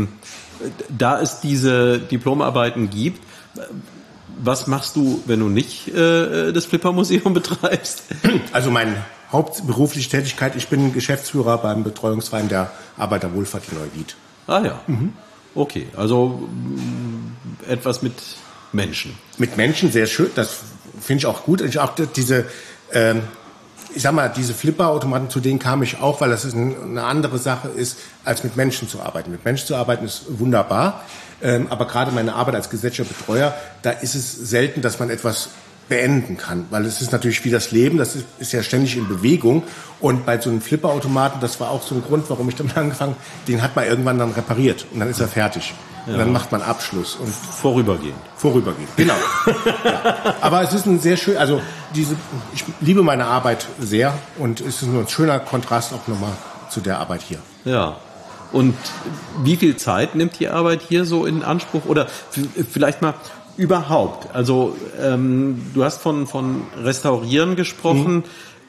da es diese Diplomarbeiten gibt, was machst du, wenn du nicht das Flipper-Museum betreibst? Also meine hauptberufliche Tätigkeit, ich bin Geschäftsführer beim Betreuungsverein der Arbeiterwohlfahrt in Neuwied. Ah ja. Okay, also etwas mit Menschen. Mit Menschen, sehr schön, das finde ich auch gut. Und auch diese, ich sag mal, diese Flipperautomaten, zu denen kam ich auch, weil das eine andere Sache ist, als mit Menschen zu arbeiten. Mit Menschen zu arbeiten ist wunderbar, aber gerade meine Arbeit als gesetzlicher Betreuer, da ist es selten, dass man etwas beenden kann, weil es ist natürlich wie das Leben, das ist ja ständig in Bewegung, und bei so einem Flipperautomaten, das war auch so ein Grund, warum ich damit angefangen, den hat man irgendwann dann repariert und dann ist er fertig. Ja. Und dann macht man Abschluss. Und Vorübergehend, genau. Ja. Aber es ist ein sehr schön, also ich liebe meine Arbeit sehr und es ist nur ein schöner Kontrast auch nochmal zu der Arbeit hier. Ja. Und wie viel Zeit nimmt die Arbeit hier so in Anspruch? Oder vielleicht mal überhaupt, also du hast von Restaurieren gesprochen.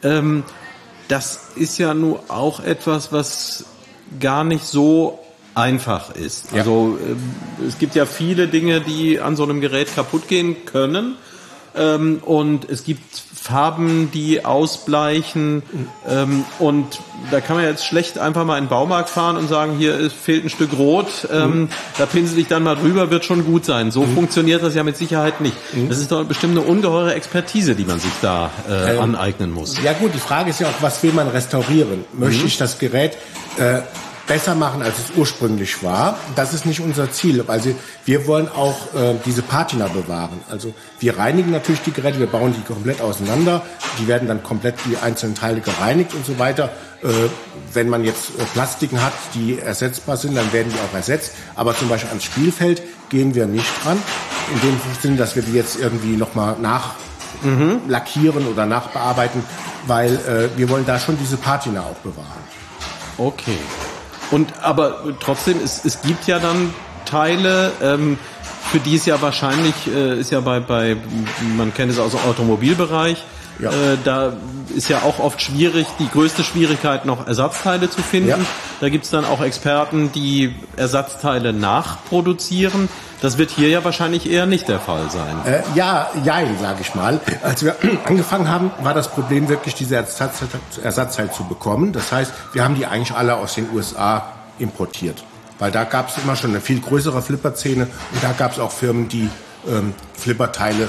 Das ist ja nur auch etwas, was gar nicht so einfach ist. Ja. Also es gibt ja viele Dinge, die an so einem Gerät kaputt gehen können. Und es gibt Farben, die ausbleichen. Und da kann man jetzt schlecht einfach mal in den Baumarkt fahren und sagen, hier fehlt ein Stück Rot, da pinsel ich dann mal drüber, wird schon gut sein. So funktioniert das ja mit Sicherheit nicht. Das ist doch bestimmt eine ungeheure Expertise, die man sich da aneignen muss. Ja gut, die Frage ist ja auch, was will man restaurieren? Möchte ich das Gerät besser machen, als es ursprünglich war? Das ist nicht unser Ziel. Also wir wollen auch diese Patina bewahren. Also wir reinigen natürlich die Geräte, wir bauen die komplett auseinander. Die werden dann komplett die einzelnen Teile gereinigt und so weiter. Wenn man jetzt Plastiken hat, die ersetzbar sind, dann werden die auch ersetzt. Aber zum Beispiel ans Spielfeld gehen wir nicht dran. In dem Sinne, dass wir die jetzt irgendwie nochmal lackieren oder nachbearbeiten, weil wir wollen da schon diese Patina auch bewahren. Okay. Aber trotzdem, es gibt ja dann Teile, für die es ja wahrscheinlich, ist ja bei man kennt es aus dem Automobilbereich, Ja. Da ist ja auch oft schwierig, die größte Schwierigkeit noch Ersatzteile zu finden. Ja. Da gibt's dann auch Experten, die Ersatzteile nachproduzieren. Das wird hier ja wahrscheinlich eher nicht der Fall sein. Jein, sage ich mal. Als wir angefangen haben, war das Problem wirklich, diese Ersatzteile zu bekommen. Das heißt, wir haben die eigentlich alle aus den USA importiert. Weil da gab es immer schon eine viel größere Flipper-Szene und da gab es auch Firmen, die Flipperteile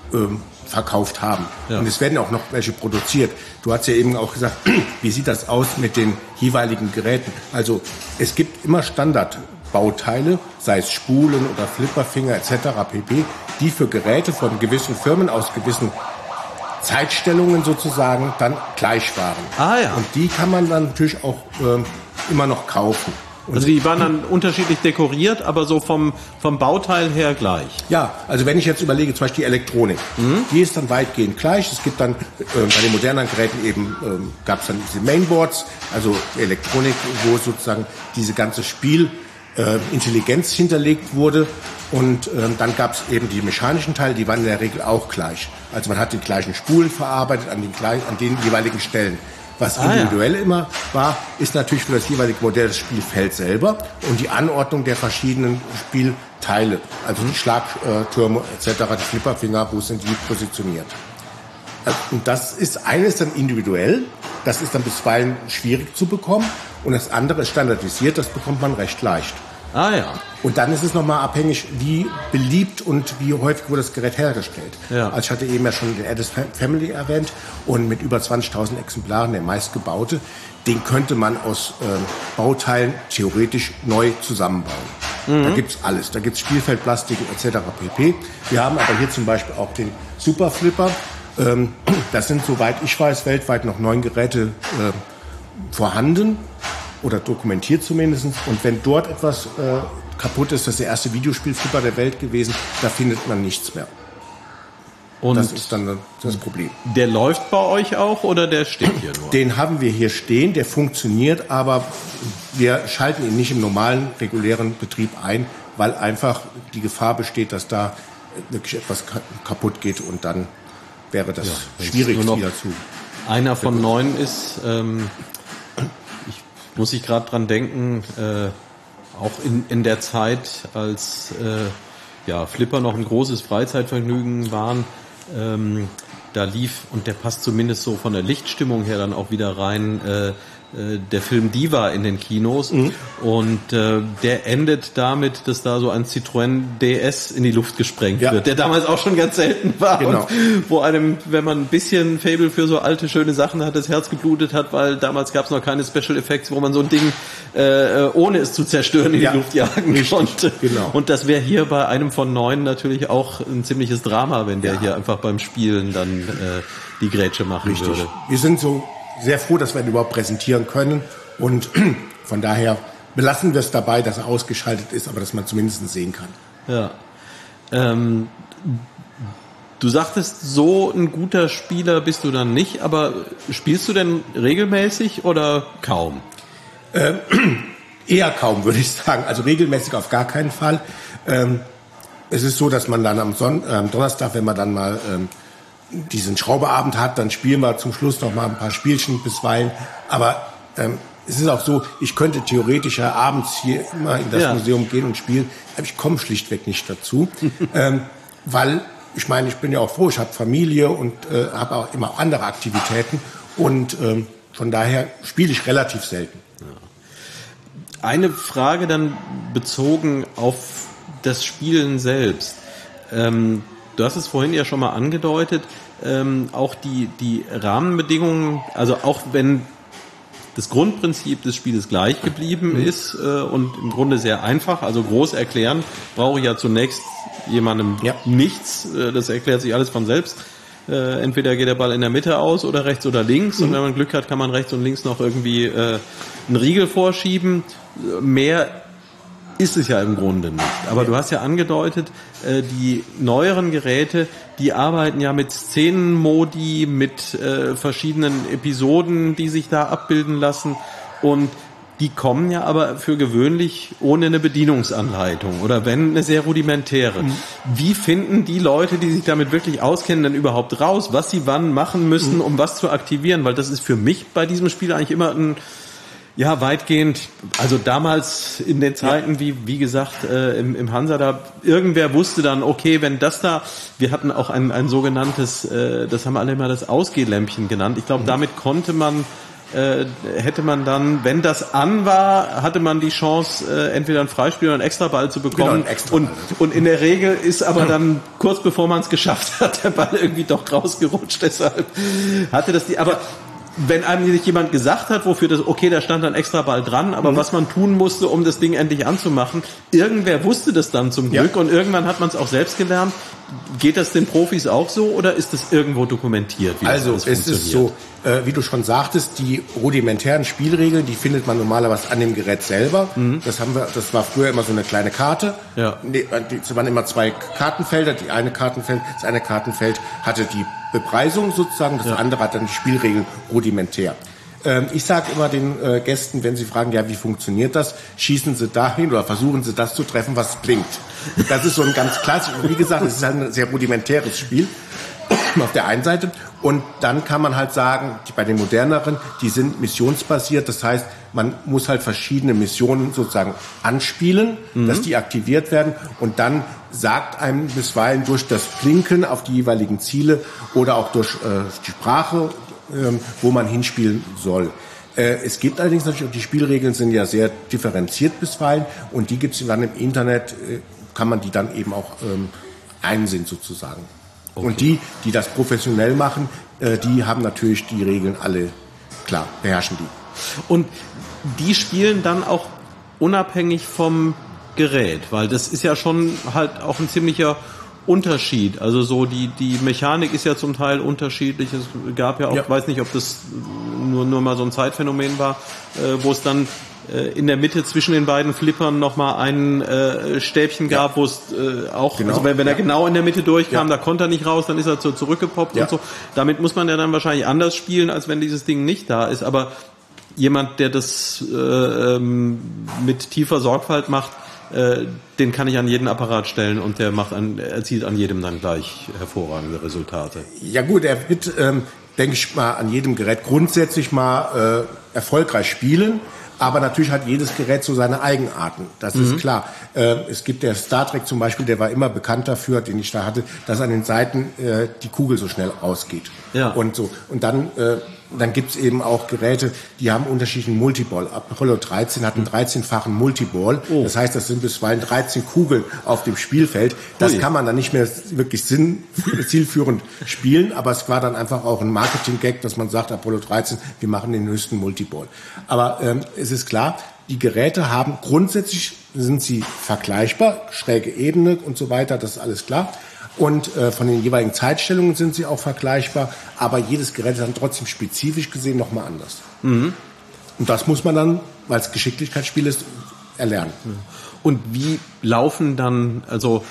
verkauft haben. Ja. Und es werden auch noch welche produziert. Du hast ja eben auch gesagt, wie sieht das aus mit den jeweiligen Geräten? Also es gibt immer Standardbauteile, sei es Spulen oder Flipperfinger etc. pp., die für Geräte von gewissen Firmen aus gewissen Zeitstellungen sozusagen dann gleich waren. Ja. Und die kann man dann natürlich auch immer noch kaufen. Also die waren dann unterschiedlich dekoriert, aber so vom Bauteil her gleich. Ja, also wenn ich jetzt überlege, zum Beispiel die Elektronik, die ist dann weitgehend gleich. Es gibt dann bei den modernen Geräten eben, gab es dann diese Mainboards, also Elektronik, wo sozusagen diese ganze Spielintelligenz hinterlegt wurde. Und dann gab es eben die mechanischen Teile, die waren in der Regel auch gleich. Also man hat die gleichen Spulen verarbeitet an den jeweiligen Stellen. Was individuell immer war, ist natürlich für das jeweilige Modell das Spielfeld selber und die Anordnung der verschiedenen Spielteile, also die Schlagtürme etc., die Flipperfinger, wo sind die positioniert. Und das ist eines dann individuell, das ist dann bisweilen schwierig zu bekommen und das andere ist standardisiert, das bekommt man recht leicht. Ja. Und dann ist es nochmal abhängig, wie beliebt und wie häufig wurde das Gerät hergestellt. Ja. Also ich hatte eben ja schon den Addis Family erwähnt und mit über 20.000 Exemplaren, der meistgebaute, den könnte man aus Bauteilen theoretisch neu zusammenbauen. Da gibt's alles, da gibt's Spielfeldplastiken etc. pp. Wir haben aber hier zum Beispiel auch den Super Flipper. Das sind, soweit ich weiß, weltweit noch 9 Geräte vorhanden. Oder dokumentiert zumindest. Und wenn dort etwas kaputt ist, das ist der erste Videospielflipper der Welt gewesen, da findet man nichts mehr. Und das ist dann das Problem. Der läuft bei euch auch oder der steht hier nur? Den haben wir hier stehen, der funktioniert, aber wir schalten ihn nicht im normalen, regulären Betrieb ein, weil einfach die Gefahr besteht, dass da wirklich etwas kaputt geht und dann wäre das schwierig wieder zu. Einer von 9 ist... muss ich gerade dran denken, auch in der Zeit, als Flipper noch ein großes Freizeitvergnügen waren, da lief, und der passt zumindest so von der Lichtstimmung her dann auch wieder rein, der Film Diva in den Kinos. Und der endet damit, dass da so ein Citroën DS in die Luft gesprengt wird, der damals auch schon ganz selten war. Genau. Und wo einem, wenn man ein bisschen Faible für so alte, schöne Sachen hat, das Herz geblutet hat, weil damals gab es noch keine Special Effects, wo man so ein Ding ohne es zu zerstören in die Luft jagen konnte. Genau. Und das wäre hier bei einem von 9 natürlich auch ein ziemliches Drama, wenn der hier einfach beim Spielen dann die Grätsche machen würde. Wir sind so sehr froh, dass wir ihn überhaupt präsentieren können und von daher belassen wir es dabei, dass er ausgeschaltet ist, aber dass man zumindest sehen kann. Ja. Du sagtest, so ein guter Spieler bist du dann nicht, aber spielst du denn regelmäßig oder kaum? Eher kaum, würde ich sagen. Also regelmäßig auf gar keinen Fall. Es ist so, dass man dann am Donnerstag, wenn man dann mal diesen Schrauberabend hat, dann spielen wir zum Schluss noch mal ein paar Spielchen bisweilen. Aber es ist auch so, ich könnte theoretisch ja abends hier immer in das Museum gehen und spielen, aber ich komme schlichtweg nicht dazu, weil ich meine, ich bin ja auch froh, ich habe Familie und habe auch immer andere Aktivitäten und von daher spiele ich relativ selten. Eine Frage dann bezogen auf das Spielen selbst. Du hast es vorhin ja schon mal angedeutet, auch die Rahmenbedingungen, also auch wenn das Grundprinzip des Spieles gleich geblieben ist und im Grunde sehr einfach, also groß erklären, brauche ich ja zunächst jemandem nichts, das erklärt sich alles von selbst. Entweder geht der Ball in der Mitte aus oder rechts oder links und wenn man Glück hat, kann man rechts und links noch irgendwie einen Riegel vorschieben. Mehr ist es ja im Grunde nicht. Aber du hast ja angedeutet, die neueren Geräte, die arbeiten ja mit Szenenmodi, mit verschiedenen Episoden, die sich da abbilden lassen. Und die kommen ja aber für gewöhnlich ohne eine Bedienungsanleitung oder wenn eine sehr rudimentäre. Wie finden die Leute, die sich damit wirklich auskennen, denn überhaupt raus, was sie wann machen müssen, um was zu aktivieren? Weil das ist für mich bei diesem Spiel eigentlich immer weitgehend, also damals in den Zeiten, wie gesagt, im Hansa, da irgendwer wusste dann, okay, wenn das da, wir hatten auch ein sogenanntes, das haben alle immer das Ausgehlämpchen genannt. Ich glaube, damit konnte man, hätte man dann, wenn das an war, hatte man die Chance, entweder ein Freispiel oder einen Extraball zu bekommen. Genau, und in der Regel ist aber dann kurz bevor man es geschafft hat, der Ball irgendwie doch rausgerutscht. Deshalb hatte das aber wenn einem nicht jemand gesagt hat, wofür das, okay, da stand ein Extraball dran, aber was man tun musste, um das Ding endlich anzumachen, irgendwer wusste das dann zum Glück und irgendwann hat man es auch selbst gelernt. Geht das den Profis auch so oder ist das irgendwo dokumentiert? Also es ist so, wie du schon sagtest, die rudimentären Spielregeln, die findet man normalerweise an dem Gerät selber. Das war früher immer so eine kleine Karte. Ja. Es waren immer 2 Kartenfelder. Das eine Kartenfeld hatte die Bepreisung sozusagen, das andere hat dann die Spielregeln rudimentär. Ich sage immer den Gästen, wenn sie fragen, ja, wie funktioniert das, schießen sie dahin oder versuchen sie das zu treffen, was blinkt. Das ist so ein ganz klassisch, wie gesagt, es ist ein sehr rudimentäres Spiel auf der einen Seite und dann kann man halt sagen, bei den moderneren, die sind missionsbasiert, das heißt, man muss halt verschiedene Missionen sozusagen anspielen, dass die aktiviert werden und dann sagt einem bisweilen durch das Blinken auf die jeweiligen Ziele oder auch durch die Sprache, wo man hinspielen soll. Es gibt allerdings natürlich auch, die Spielregeln sind ja sehr differenziert bisweilen und die gibt es dann im Internet, kann man die dann eben auch einsehen sozusagen. Okay. Und die das professionell machen, die haben natürlich die Regeln alle klar, beherrschen die. Und die spielen dann auch unabhängig vom Gerät, weil das ist ja schon halt auch ein ziemlicher Unterschied. Also so die Mechanik ist ja zum Teil unterschiedlich. Es gab ja auch, weiß nicht, ob das nur mal so ein Zeitphänomen war, wo es dann in der Mitte zwischen den beiden Flippern nochmal ein Stäbchen gab, wo es auch, genau. Also wenn er genau in der Mitte durchkam, da konnte er nicht raus, dann ist er zurückgepoppt und so. Damit muss man ja dann wahrscheinlich anders spielen, als wenn dieses Ding nicht da ist. Aber jemand, der das mit tiefer Sorgfalt macht, den kann ich an jeden Apparat stellen und der erzielt an jedem dann gleich hervorragende Resultate. Ja gut, er wird, denke ich mal, an jedem Gerät grundsätzlich mal erfolgreich spielen. Aber natürlich hat jedes Gerät so seine Eigenarten, das ist klar. Es gibt der Star Trek zum Beispiel, der war immer bekannt dafür, den ich da hatte, dass an den Seiten die Kugel so schnell ausgeht. Ja. Und so. Und dann gibt's eben auch Geräte, die haben unterschiedlichen Multiball. Apollo 13 hat einen 13-fachen Multiball. Oh. Das heißt, das sind bisweilen 13 Kugeln auf dem Spielfeld. Das kann man dann nicht mehr wirklich zielführend spielen, aber es war dann einfach auch ein Marketing-Gag, dass man sagt, Apollo 13, wir machen den höchsten Multiball. Aber es ist klar, die Geräte haben grundsätzlich, sind sie vergleichbar, schräge Ebene und so weiter, das ist alles klar. Und von den jeweiligen Zeitstellungen sind sie auch vergleichbar, aber jedes Gerät ist dann trotzdem spezifisch gesehen nochmal anders. Und das muss man dann, weil es Geschicklichkeitsspiel ist, erlernen. Und wie laufen dann, also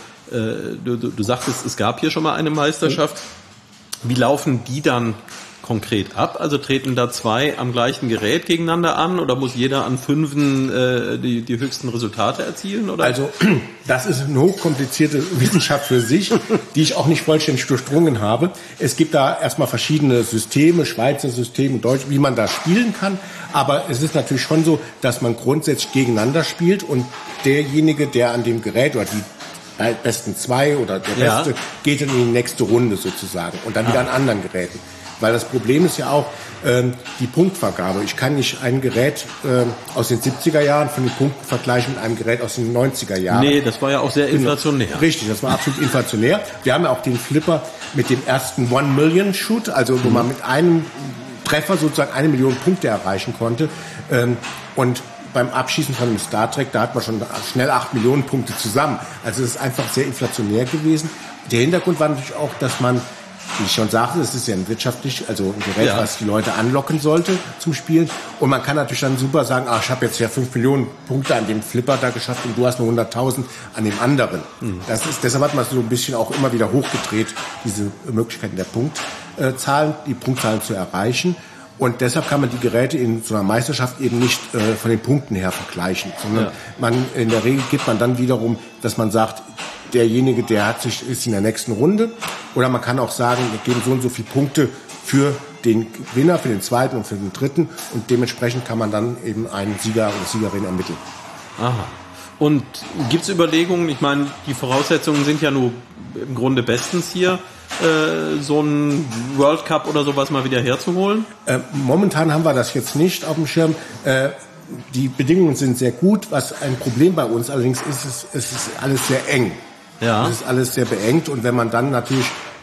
du sagtest, es gab hier schon mal eine Meisterschaft, wie laufen die dann konkret ab? Also treten da 2 am gleichen Gerät gegeneinander an oder muss jeder an 5 die höchsten Resultate erzielen? Oder? Also das ist eine hochkomplizierte Wissenschaft für sich, die ich auch nicht vollständig durchdrungen habe. Es gibt da erstmal verschiedene Systeme, Schweizer System, Deutsch, wie man da spielen kann. Aber es ist natürlich schon so, dass man grundsätzlich gegeneinander spielt und derjenige, der an dem Gerät oder die besten 2 oder der Beste geht dann in die nächste Runde sozusagen und dann wieder an anderen Geräten. Weil das Problem ist ja auch die Punktvergabe. Ich kann nicht ein Gerät aus den 70er Jahren von den Punkten vergleichen mit einem Gerät aus den 90er Jahren. Nee, das war ja auch sehr inflationär. Richtig, das war absolut inflationär. Wir haben ja auch den Flipper mit dem ersten 1 Million Shoot, also wo man mit einem Treffer sozusagen 1 Million Punkte erreichen konnte. Und beim Abschießen von dem Star Trek, da hat man schon schnell 8 Millionen Punkte zusammen. Also es ist einfach sehr inflationär gewesen. Der Hintergrund war natürlich auch, dass man, wie ich schon sagte, es ist ja ein ein Gerät, was die Leute anlocken sollte zum Spielen. Und man kann natürlich dann super sagen, ich habe jetzt ja 5 Millionen Punkte an dem Flipper da geschafft und du hast nur 100.000 an dem anderen. Deshalb hat man so ein bisschen auch immer wieder hochgedreht, diese Möglichkeiten der Punktzahlen, die Punktzahlen zu erreichen. Und deshalb kann man die Geräte in so einer Meisterschaft eben nicht von den Punkten her vergleichen, sondern in der Regel gibt man dann wiederum, dass man sagt, derjenige, ist in der nächsten Runde. Oder man kann auch sagen, wir geben so und so viele Punkte für den Gewinner, für den zweiten und für den dritten. Und dementsprechend kann man dann eben einen Sieger oder Siegerin ermitteln. Aha. Und gibt es Überlegungen, ich meine, die Voraussetzungen sind ja nur im Grunde bestens hier, so einen World Cup oder sowas mal wieder herzuholen? Momentan haben wir das jetzt nicht auf dem Schirm. Die Bedingungen sind sehr gut. Was ein Problem bei uns allerdings ist, es ist alles sehr eng. Ja. Es ist alles sehr beengt. Und wenn man dann natürlich,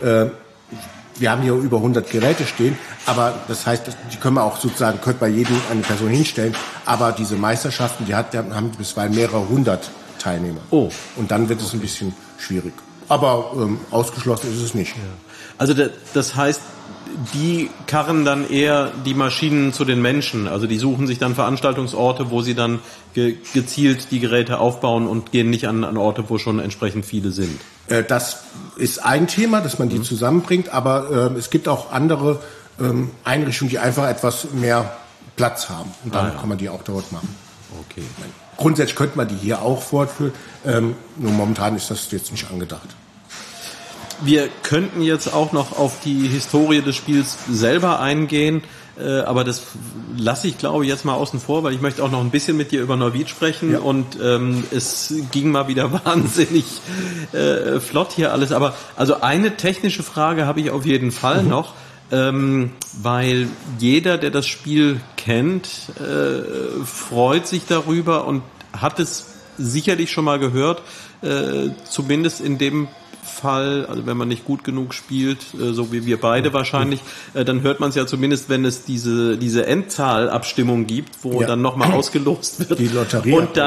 wir haben hier über 100 Geräte stehen, aber das heißt, die können wir auch sozusagen, könnte bei jedem eine Person hinstellen. Aber diese Meisterschaften, haben bisweilen mehrere hundert Teilnehmer. Oh. Und dann wird es ein bisschen schwierig. Aber ausgeschlossen ist es nicht. Ja. Also das heißt, die karren dann eher die Maschinen zu den Menschen. Also die suchen sich dann Veranstaltungsorte, wo sie dann gezielt die Geräte aufbauen und gehen nicht an Orte, wo schon entsprechend viele sind. Das ist ein Thema, dass man die zusammenbringt. Aber es gibt auch andere Einrichtungen, die einfach etwas mehr Platz haben. Und dann kann man die auch dort machen. Okay. Grundsätzlich könnte man die hier auch fortführen, nur momentan ist das jetzt nicht angedacht. Wir könnten jetzt auch noch auf die Historie des Spiels selber eingehen, aber das lasse ich, glaube ich, jetzt mal außen vor, weil ich möchte auch noch ein bisschen mit dir über Neuwied sprechen und es ging mal wieder wahnsinnig flott hier alles. Aber also eine technische Frage habe ich auf jeden Fall noch. Weil jeder, der das Spiel kennt, freut sich darüber und hat es sicherlich schon mal gehört, zumindest in dem Fall, also wenn man nicht gut genug spielt, so wie wir beide wahrscheinlich, dann hört man es ja zumindest, wenn es diese Endzahlabstimmung gibt, wo dann nochmal ausgelost wird. Die Lotterie. Und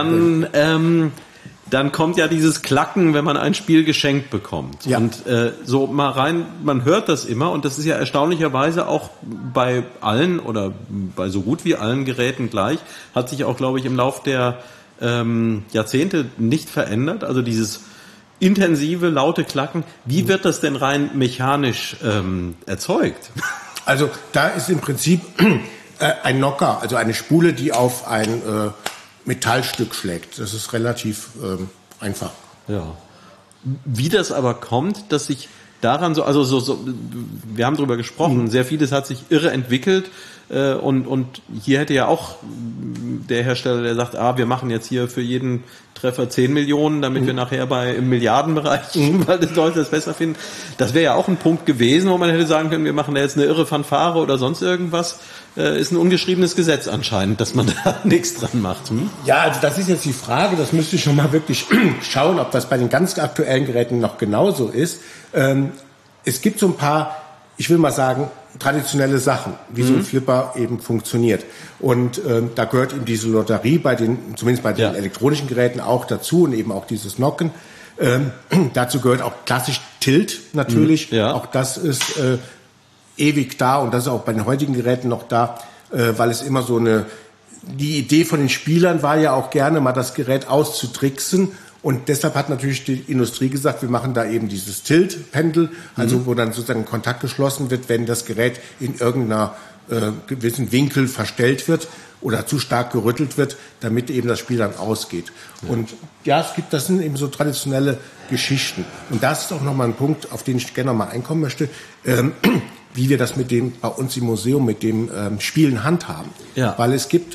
dann kommt ja dieses Klacken, wenn man ein Spiel geschenkt bekommt. Ja. Und so mal rein, man hört das immer und das ist ja erstaunlicherweise auch bei allen oder bei so gut wie allen Geräten gleich, hat sich auch, glaube ich, im Lauf der Jahrzehnte nicht verändert. Also dieses intensive, laute Klacken. Wie wird das denn rein mechanisch erzeugt? Also da ist im Prinzip ein Knocker, also eine Spule, die auf ein Metallstück schlägt. Das ist relativ einfach. Ja. Wie das aber kommt, dass sich daran so, wir haben drüber gesprochen, sehr vieles hat sich irre entwickelt und hier hätte ja auch der Hersteller, der sagt, wir machen jetzt hier für jeden Treffer 10 Millionen, damit wir nachher im Milliardenbereich, weil die Leute das besser finden. Das wäre ja auch ein Punkt gewesen, wo man hätte sagen können, wir machen da jetzt eine irre Fanfare oder sonst irgendwas. Ist ein ungeschriebenes Gesetz anscheinend, dass man da nichts dran macht. Ja, also das ist jetzt die Frage, das müsste ich schon mal wirklich schauen, ob das bei den ganz aktuellen Geräten noch genauso ist. Es gibt so ein paar, ich will mal sagen, traditionelle Sachen, wie so ein Flipper eben funktioniert. Und da gehört eben diese Lotterie zumindest bei den elektronischen Geräten auch dazu und eben auch dieses Knocken. Dazu gehört auch klassisch Tilt natürlich. Ja. Auch das ist ewig da und das ist auch bei den heutigen Geräten noch da, weil es immer die Idee von den Spielern war ja auch gerne mal das Gerät auszutricksen und deshalb hat natürlich die Industrie gesagt, wir machen da eben dieses Tilt-Pendel, also wo dann sozusagen Kontakt geschlossen wird, wenn das Gerät in irgendeiner gewissen Winkel verstellt wird oder zu stark gerüttelt wird, damit eben das Spiel dann ausgeht. Ja. Und das sind eben so traditionelle Geschichten. Und das ist auch nochmal ein Punkt, auf den ich gerne nochmal einkommen möchte, wie wir das bei uns im Museum mit dem Spielen handhaben. Ja. Weil es gibt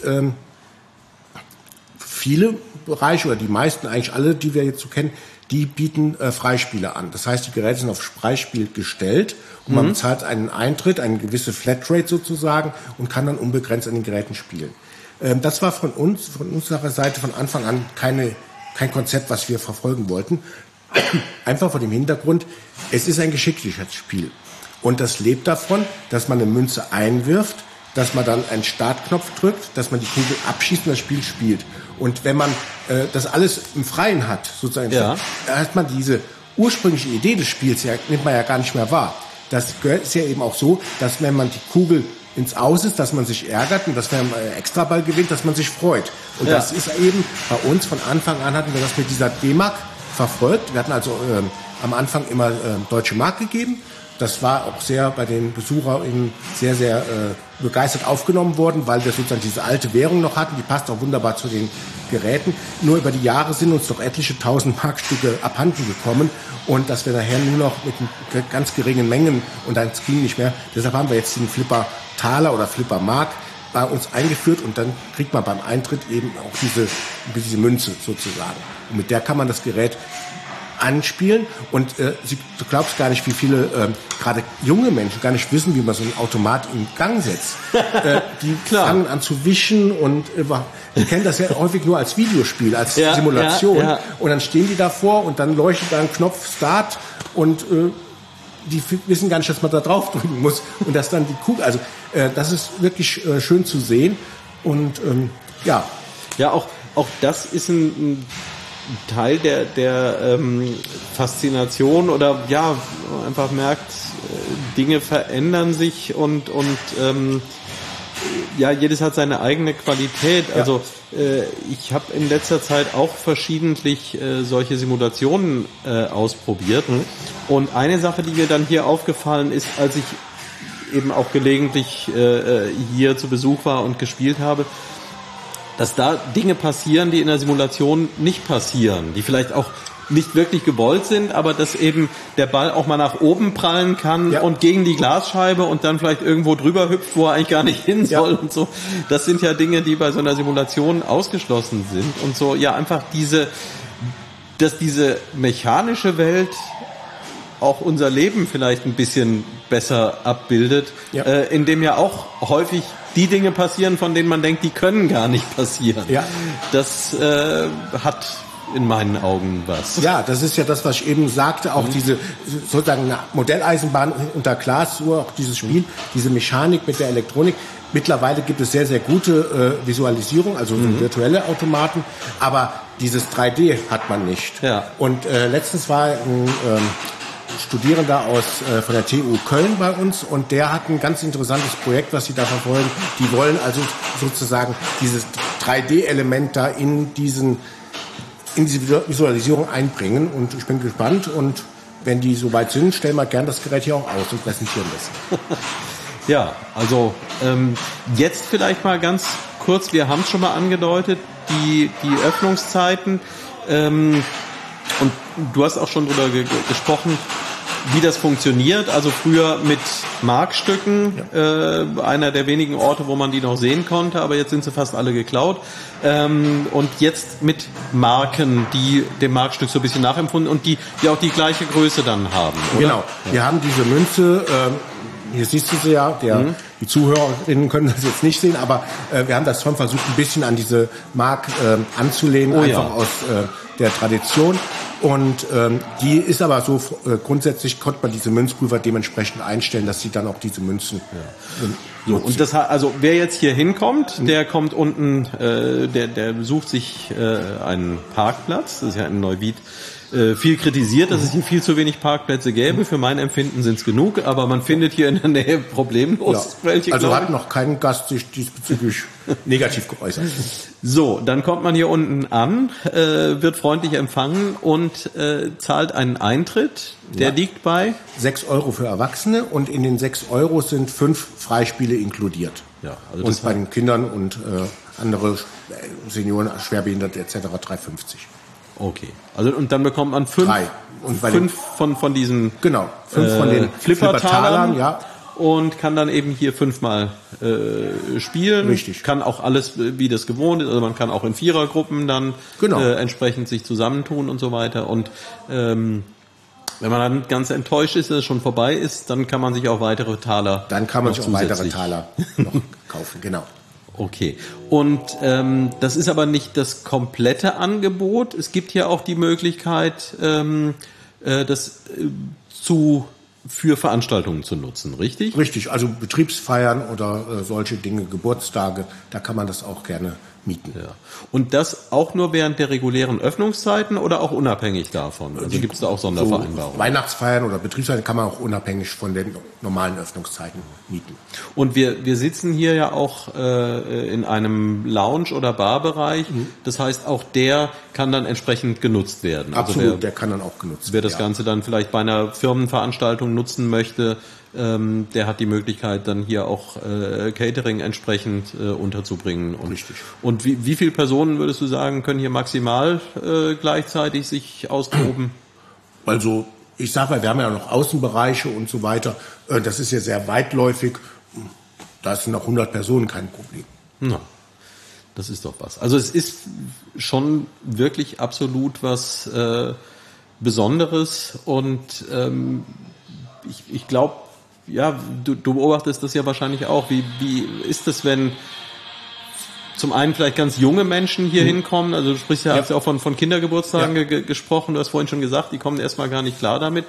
viele Bereiche oder die meisten, eigentlich alle, die wir jetzt so kennen, die bieten Freispiele an. Das heißt, die Geräte sind auf Freispiel gestellt und man bezahlt einen Eintritt, eine gewisse Flatrate sozusagen und kann dann unbegrenzt an den Geräten spielen. Das war von unserer Seite von Anfang an kein Konzept, was wir verfolgen wollten. Einfach vor dem Hintergrund, es ist ein Geschicklichkeitsspiel. Und das lebt davon, dass man eine Münze einwirft, dass man dann einen Startknopf drückt, dass man die Kugel abschießt und das Spiel spielt. Und wenn man das alles im Freien hat, sozusagen, hat man diese ursprüngliche Idee des Spiels, nimmt man ja gar nicht mehr wahr. Das ist ja eben auch so, dass wenn man die Kugel ins Aus ist, dass man sich ärgert und dass wenn man einen Extraball gewinnt, dass man sich freut. Und das ist eben bei uns von Anfang an hatten wir das mit dieser D-Mark verfolgt. Wir hatten also am Anfang immer Deutsche Mark gegeben das war auch sehr bei den BesucherInnen sehr, sehr begeistert aufgenommen worden, weil wir sozusagen diese alte Währung noch hatten. Die passt auch wunderbar zu den Geräten. Nur über die Jahre sind uns doch etliche 1000 Markstücke abhanden gekommen. Und dass wir nachher nur noch mit ganz geringen Mengen und dann ging nicht mehr. Deshalb haben wir jetzt den Flipper Taler oder Flipper Mark bei uns eingeführt und dann kriegt man beim Eintritt eben auch diese Münze sozusagen. Und mit der kann man das Gerät anspielen und du glaubst gar nicht, wie viele gerade junge Menschen gar nicht wissen, wie man so einen Automat in Gang setzt. Die fangen an zu wischen und die kennen das ja häufig nur als Videospiel, als Simulation. Ja. Und dann stehen die davor und dann leuchtet da ein Knopf Start und die wissen gar nicht, dass man da drauf drücken muss und dass dann die Kugel, also das ist wirklich schön zu sehen und ja. Ja, auch das ist ein Teil der Faszination oder ja, einfach merkt, Dinge verändern sich und ja, jedes hat seine eigene Qualität. Ja. Also ich habe in letzter Zeit auch verschiedentlich solche Simulationen ausprobiert. Mhm. Und eine Sache, die mir dann hier aufgefallen ist, als ich eben auch gelegentlich hier zu Besuch war und gespielt habe, dass da Dinge passieren, die in der Simulation nicht passieren, die vielleicht auch nicht wirklich gewollt sind, aber dass eben der Ball auch mal nach oben prallen kann und gegen die Glasscheibe und dann vielleicht irgendwo drüber hüpft, wo er eigentlich gar nicht hin soll und so. Das sind ja Dinge, die bei so einer Simulation ausgeschlossen sind und so, ja, einfach dass diese mechanische Welt auch unser Leben vielleicht ein bisschen besser abbildet, in dem ja auch häufig die Dinge passieren, von denen man denkt, die können gar nicht passieren. Ja. Das hat in meinen Augen was. Ja, das ist ja das, was ich eben sagte, auch diese sozusagen eine Modelleisenbahn unter Glas, so auch dieses Spiel, diese Mechanik mit der Elektronik. Mittlerweile gibt es sehr, sehr gute Visualisierung, also virtuelle Automaten, aber dieses 3D hat man nicht. Ja. Und letztens war ein Studierender von der TU Köln bei uns und der hat ein ganz interessantes Projekt, was sie da verfolgen. Die wollen also sozusagen dieses 3D-Element da in diese Visualisierung einbringen und ich bin gespannt und wenn die soweit sind, stellen wir gern das Gerät hier auch aus und präsentieren das. Ja, also jetzt vielleicht mal ganz kurz, wir haben es schon mal angedeutet, die Öffnungszeiten und du hast auch schon drüber gesprochen, wie das funktioniert. Also früher mit Markstücken, einer der wenigen Orte, wo man die noch sehen konnte, aber jetzt sind sie fast alle geklaut. Und jetzt mit Marken, die dem Markstück so ein bisschen nachempfunden und die auch die gleiche Größe dann haben, oder? Genau. Wir haben diese Münze, hier siehst du sie ja, die Zuhörerinnen können das jetzt nicht sehen, aber wir haben das schon versucht, ein bisschen an diese Mark anzulehnen, einfach aus der Tradition. Und die ist aber so, grundsätzlich konnte man diese Münzprüfer dementsprechend einstellen, dass sie dann auch diese Münzen so, und das also wer jetzt hier hinkommt, der kommt unten, der sucht sich einen Parkplatz, das ist ja in Neuwied viel kritisiert, dass es hier viel zu wenig Parkplätze gäbe. Für mein Empfinden sind es genug, aber man findet hier in der Nähe problemlos welche. Also hat noch kein Gast sich diesbezüglich negativ geäußert. So, dann kommt man hier unten an, wird freundlich empfangen und zahlt einen Eintritt. Der liegt bei 6 € für Erwachsene und in den 6 € sind 5 Freispiele inkludiert. Ja, also das und bei den Kindern und andere Senioren, Schwerbehinderte etc. 3,50. Okay. Also und dann bekommt man 5 von diesen 5 von den Flippertalern, ja. Und kann dann eben hier 5-mal spielen. Richtig. Kann auch alles, wie das gewohnt ist. Also man kann auch in Vierergruppen dann entsprechend sich zusammentun und so weiter. Und wenn man dann ganz enttäuscht ist, dass es schon vorbei ist, dann kann man sich auch weitere Taler noch kaufen, genau. Okay. Und das ist aber nicht das komplette Angebot. Es gibt ja auch die Möglichkeit, das für Veranstaltungen zu nutzen, richtig? Richtig, also Betriebsfeiern oder solche Dinge, Geburtstage, da kann man das auch gerne mieten. Ja. Und das auch nur während der regulären Öffnungszeiten oder auch unabhängig davon? Also gibt es da auch Sondervereinbarungen? So Weihnachtsfeiern oder Betriebsfeiern kann man auch unabhängig von den normalen Öffnungszeiten mieten. Und wir sitzen hier ja auch in einem Lounge- oder Barbereich. Das heißt, auch der kann dann entsprechend genutzt werden. Absolut, also der kann dann auch genutzt werden. Wer das Ganze dann vielleicht bei einer Firmenveranstaltung Tagen nutzen möchte, der hat die Möglichkeit, dann hier auch Catering entsprechend unterzubringen. Richtig. Und wie viele Personen, würdest du sagen, können hier maximal gleichzeitig sich austoben? Also ich sage mal, wir haben ja noch Außenbereiche und so weiter. Das ist ja sehr weitläufig. Da sind noch 100 Personen kein Problem. Na, das ist doch was. Also es ist schon wirklich absolut was Besonderes und ich glaube, ja, du beobachtest das ja wahrscheinlich auch. Wie ist das, wenn zum einen vielleicht ganz junge Menschen hier hinkommen? Also du sprichst ja, hast ja auch von Kindergeburtstagen gesprochen. Du hast vorhin schon gesagt, die kommen erstmal gar nicht klar damit.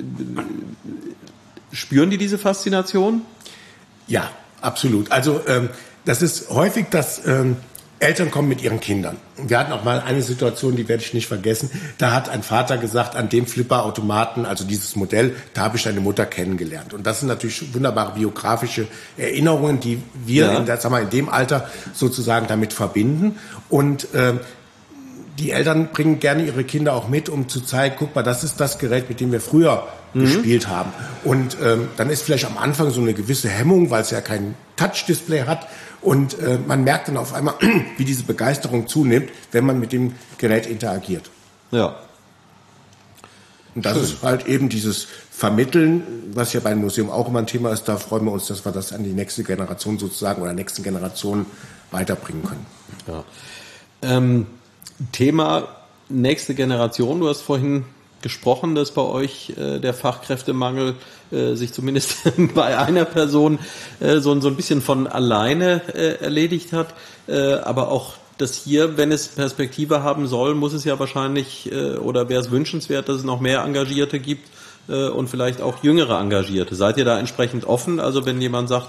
Spüren die diese Faszination? Ja, absolut. Also das ist häufig, dass Eltern kommen mit ihren Kindern. Wir hatten auch mal eine Situation, die werde ich nicht vergessen. Da hat ein Vater gesagt, an dem Flipperautomaten, also dieses Modell, da habe ich deine Mutter kennengelernt. Und das sind natürlich wunderbare biografische Erinnerungen, die wir in dem Alter sozusagen damit verbinden. Und die Eltern bringen gerne ihre Kinder auch mit, um zu zeigen, guck mal, das ist das Gerät, mit dem wir früher gespielt haben. Und dann ist vielleicht am Anfang so eine gewisse Hemmung, weil es ja kein Touch-Display hat. Und man merkt dann auf einmal, wie diese Begeisterung zunimmt, wenn man mit dem Gerät interagiert. Ja. Und das ist halt eben dieses Vermitteln, was ja beim Museum auch immer ein Thema ist. Da freuen wir uns, dass wir das an die nächste Generation sozusagen oder nächsten Generationen weiterbringen können. Ja. Thema nächste Generation. Du hast vorhin gesprochen, dass bei euch der Fachkräftemangel sich zumindest bei einer Person so ein bisschen von alleine erledigt hat. Aber auch das hier, wenn es Perspektive haben soll, muss es ja wahrscheinlich oder wäre es wünschenswert, dass es noch mehr Engagierte gibt und vielleicht auch jüngere Engagierte. Seid ihr da entsprechend offen? Also wenn jemand sagt,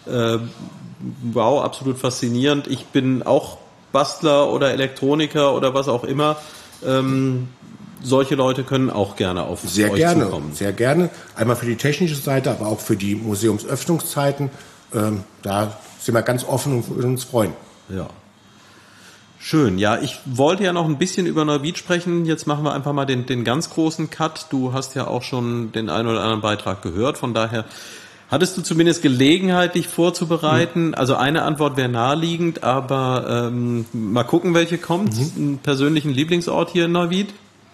wow, absolut faszinierend, ich bin auch Bastler oder Elektroniker oder was auch immer, solche Leute können auch gerne auf euch zukommen. Sehr gerne. Einmal für die technische Seite, aber auch für die Museumsöffnungszeiten. Da sind wir ganz offen und würden uns freuen. Ja. Schön. Ja, ich wollte ja noch ein bisschen über Neuwied sprechen. Jetzt machen wir einfach mal den ganz großen Cut. Du hast ja auch schon den einen oder anderen Beitrag gehört. Von daher hattest du zumindest Gelegenheit, dich vorzubereiten? Also eine Antwort wäre naheliegend, aber mal gucken, welche kommt. Einen persönlichen Lieblingsort hier in Neuwied?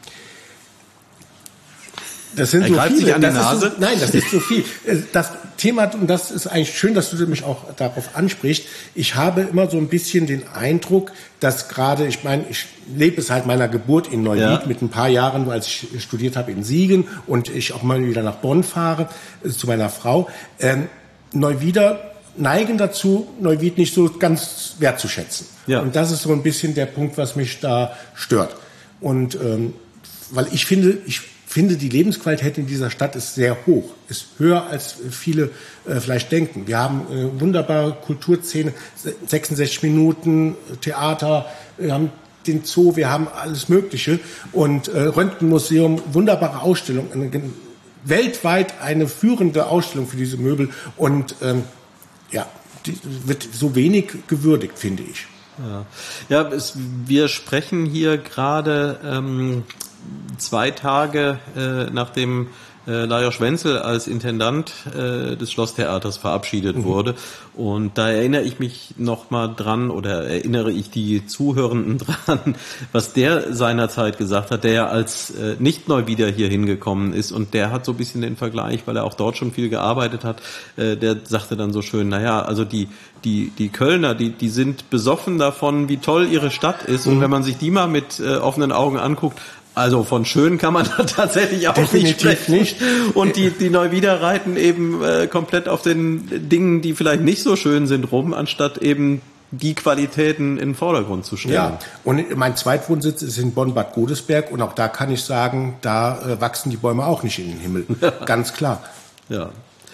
Das sind so viele. Das ist so viel. Das Thema, und das ist eigentlich schön, dass du mich auch darauf ansprichst. Ich habe immer so ein bisschen den Eindruck, dass gerade, ich meine, ich lebe seit meiner Geburt in Neuwied mit ein paar Jahren, als ich studiert habe in Siegen und ich auch mal wieder nach Bonn fahre, zu meiner Frau. Neuwieder neigen dazu, Neuwied nicht so ganz wertzuschätzen. Ja. Und das ist so ein bisschen der Punkt, was mich da stört. Und weil ich finde, die Lebensqualität in dieser Stadt ist sehr hoch, ist höher als viele vielleicht denken. Wir haben wunderbare Kulturszene, 66 Minuten, Theater, wir haben den Zoo, wir haben alles Mögliche und Röntgenmuseum, wunderbare Ausstellung, weltweit eine führende Ausstellung für diese Möbel und die wird so wenig gewürdigt, finde ich. Wir sprechen hier gerade 2 Tage nachdem Lajos Wenzel als Intendant des Schlosstheaters verabschiedet wurde. Und da erinnere ich mich nochmal dran oder erinnere ich die Zuhörenden dran, was der seinerzeit gesagt hat, der ja als Nicht-Neuwieder hier hingekommen ist. Und der hat so ein bisschen den Vergleich, weil er auch dort schon viel gearbeitet hat, der sagte dann so schön, also die Kölner, die sind besoffen davon, wie toll ihre Stadt ist. Und wenn man sich die mal mit offenen Augen anguckt, also von schön kann man da tatsächlich auch nicht sprechen. Und die Neuwieder reiten eben komplett auf den Dingen, die vielleicht nicht so schön sind, rum, anstatt eben die Qualitäten in den Vordergrund zu stellen. Ja, und mein Zweitwohnsitz ist in Bonn-Bad Godesberg und auch da kann ich sagen, da wachsen die Bäume auch nicht in den Himmel. Ganz klar. Ja.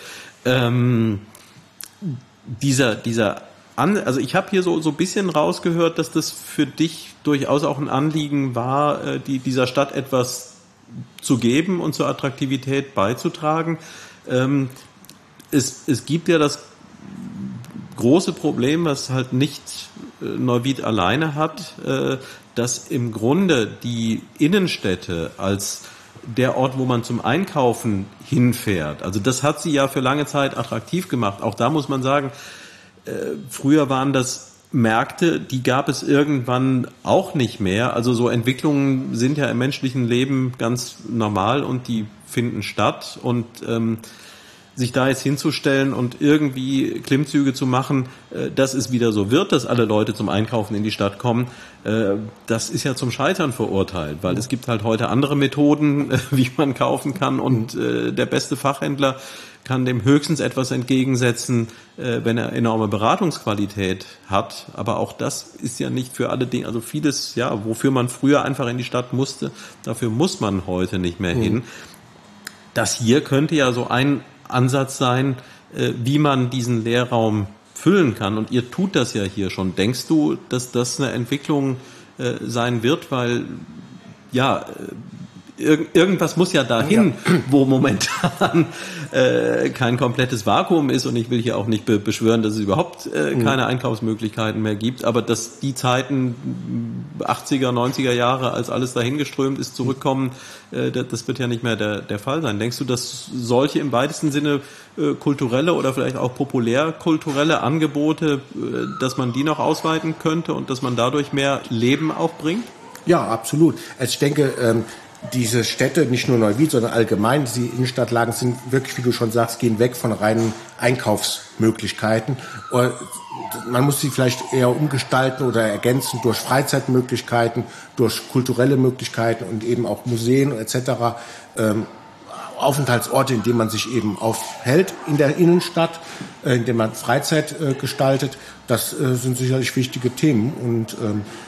Also ich habe hier so ein bisschen rausgehört, dass das für dich durchaus auch ein Anliegen war, dieser Stadt etwas zu geben und zur Attraktivität beizutragen. Es gibt ja das große Problem, was halt nicht Neuwied alleine hat, dass im Grunde die Innenstädte als der Ort, wo man zum Einkaufen hinfährt. Also das hat sie ja für lange Zeit attraktiv gemacht. Auch da muss man sagen, früher waren das Märkte, die gab es irgendwann auch nicht mehr. Also so Entwicklungen sind ja im menschlichen Leben ganz normal und die finden statt. Und sich da jetzt hinzustellen und irgendwie Klimmzüge zu machen, dass es wieder so wird, dass alle Leute zum Einkaufen in die Stadt kommen, das ist ja zum Scheitern verurteilt, weil es gibt halt heute andere Methoden, wie man kaufen kann, und der beste Fachhändler kann dem höchstens etwas entgegensetzen, wenn er enorme Beratungsqualität hat. Aber auch das ist ja nicht für alle Dinge, also vieles, ja, wofür man früher einfach in die Stadt musste, dafür muss man heute nicht mehr hin. Das hier könnte ja so ein Ansatz sein, wie man diesen Leerraum füllen kann. Und ihr tut das ja hier schon. Denkst du, dass das eine Entwicklung sein wird? Weil, ja, irgendwas muss ja dahin, wo momentan kein komplettes Vakuum ist, und ich will hier auch nicht beschwören, dass es überhaupt keine Einkaufsmöglichkeiten mehr gibt, aber dass die Zeiten 80er, 90er Jahre, als alles dahingeströmt ist, zurückkommen, das wird ja nicht mehr der Fall sein. Denkst du, dass solche im weitesten Sinne kulturelle oder vielleicht auch populärkulturelle Angebote, dass man die noch ausweiten könnte und dass man dadurch mehr Leben auch bringt? Ja, absolut. Also ich denke, diese Städte, nicht nur Neuwied, sondern allgemein, die Innenstadtlagen sind wirklich, wie du schon sagst, gehen weg von reinen Einkaufsmöglichkeiten. Man muss sie vielleicht eher umgestalten oder ergänzen durch Freizeitmöglichkeiten, durch kulturelle Möglichkeiten und eben auch Museen etc. Aufenthaltsorte, in denen man sich eben aufhält in der Innenstadt, in denen man Freizeit gestaltet. Das sind sicherlich wichtige Themen. Und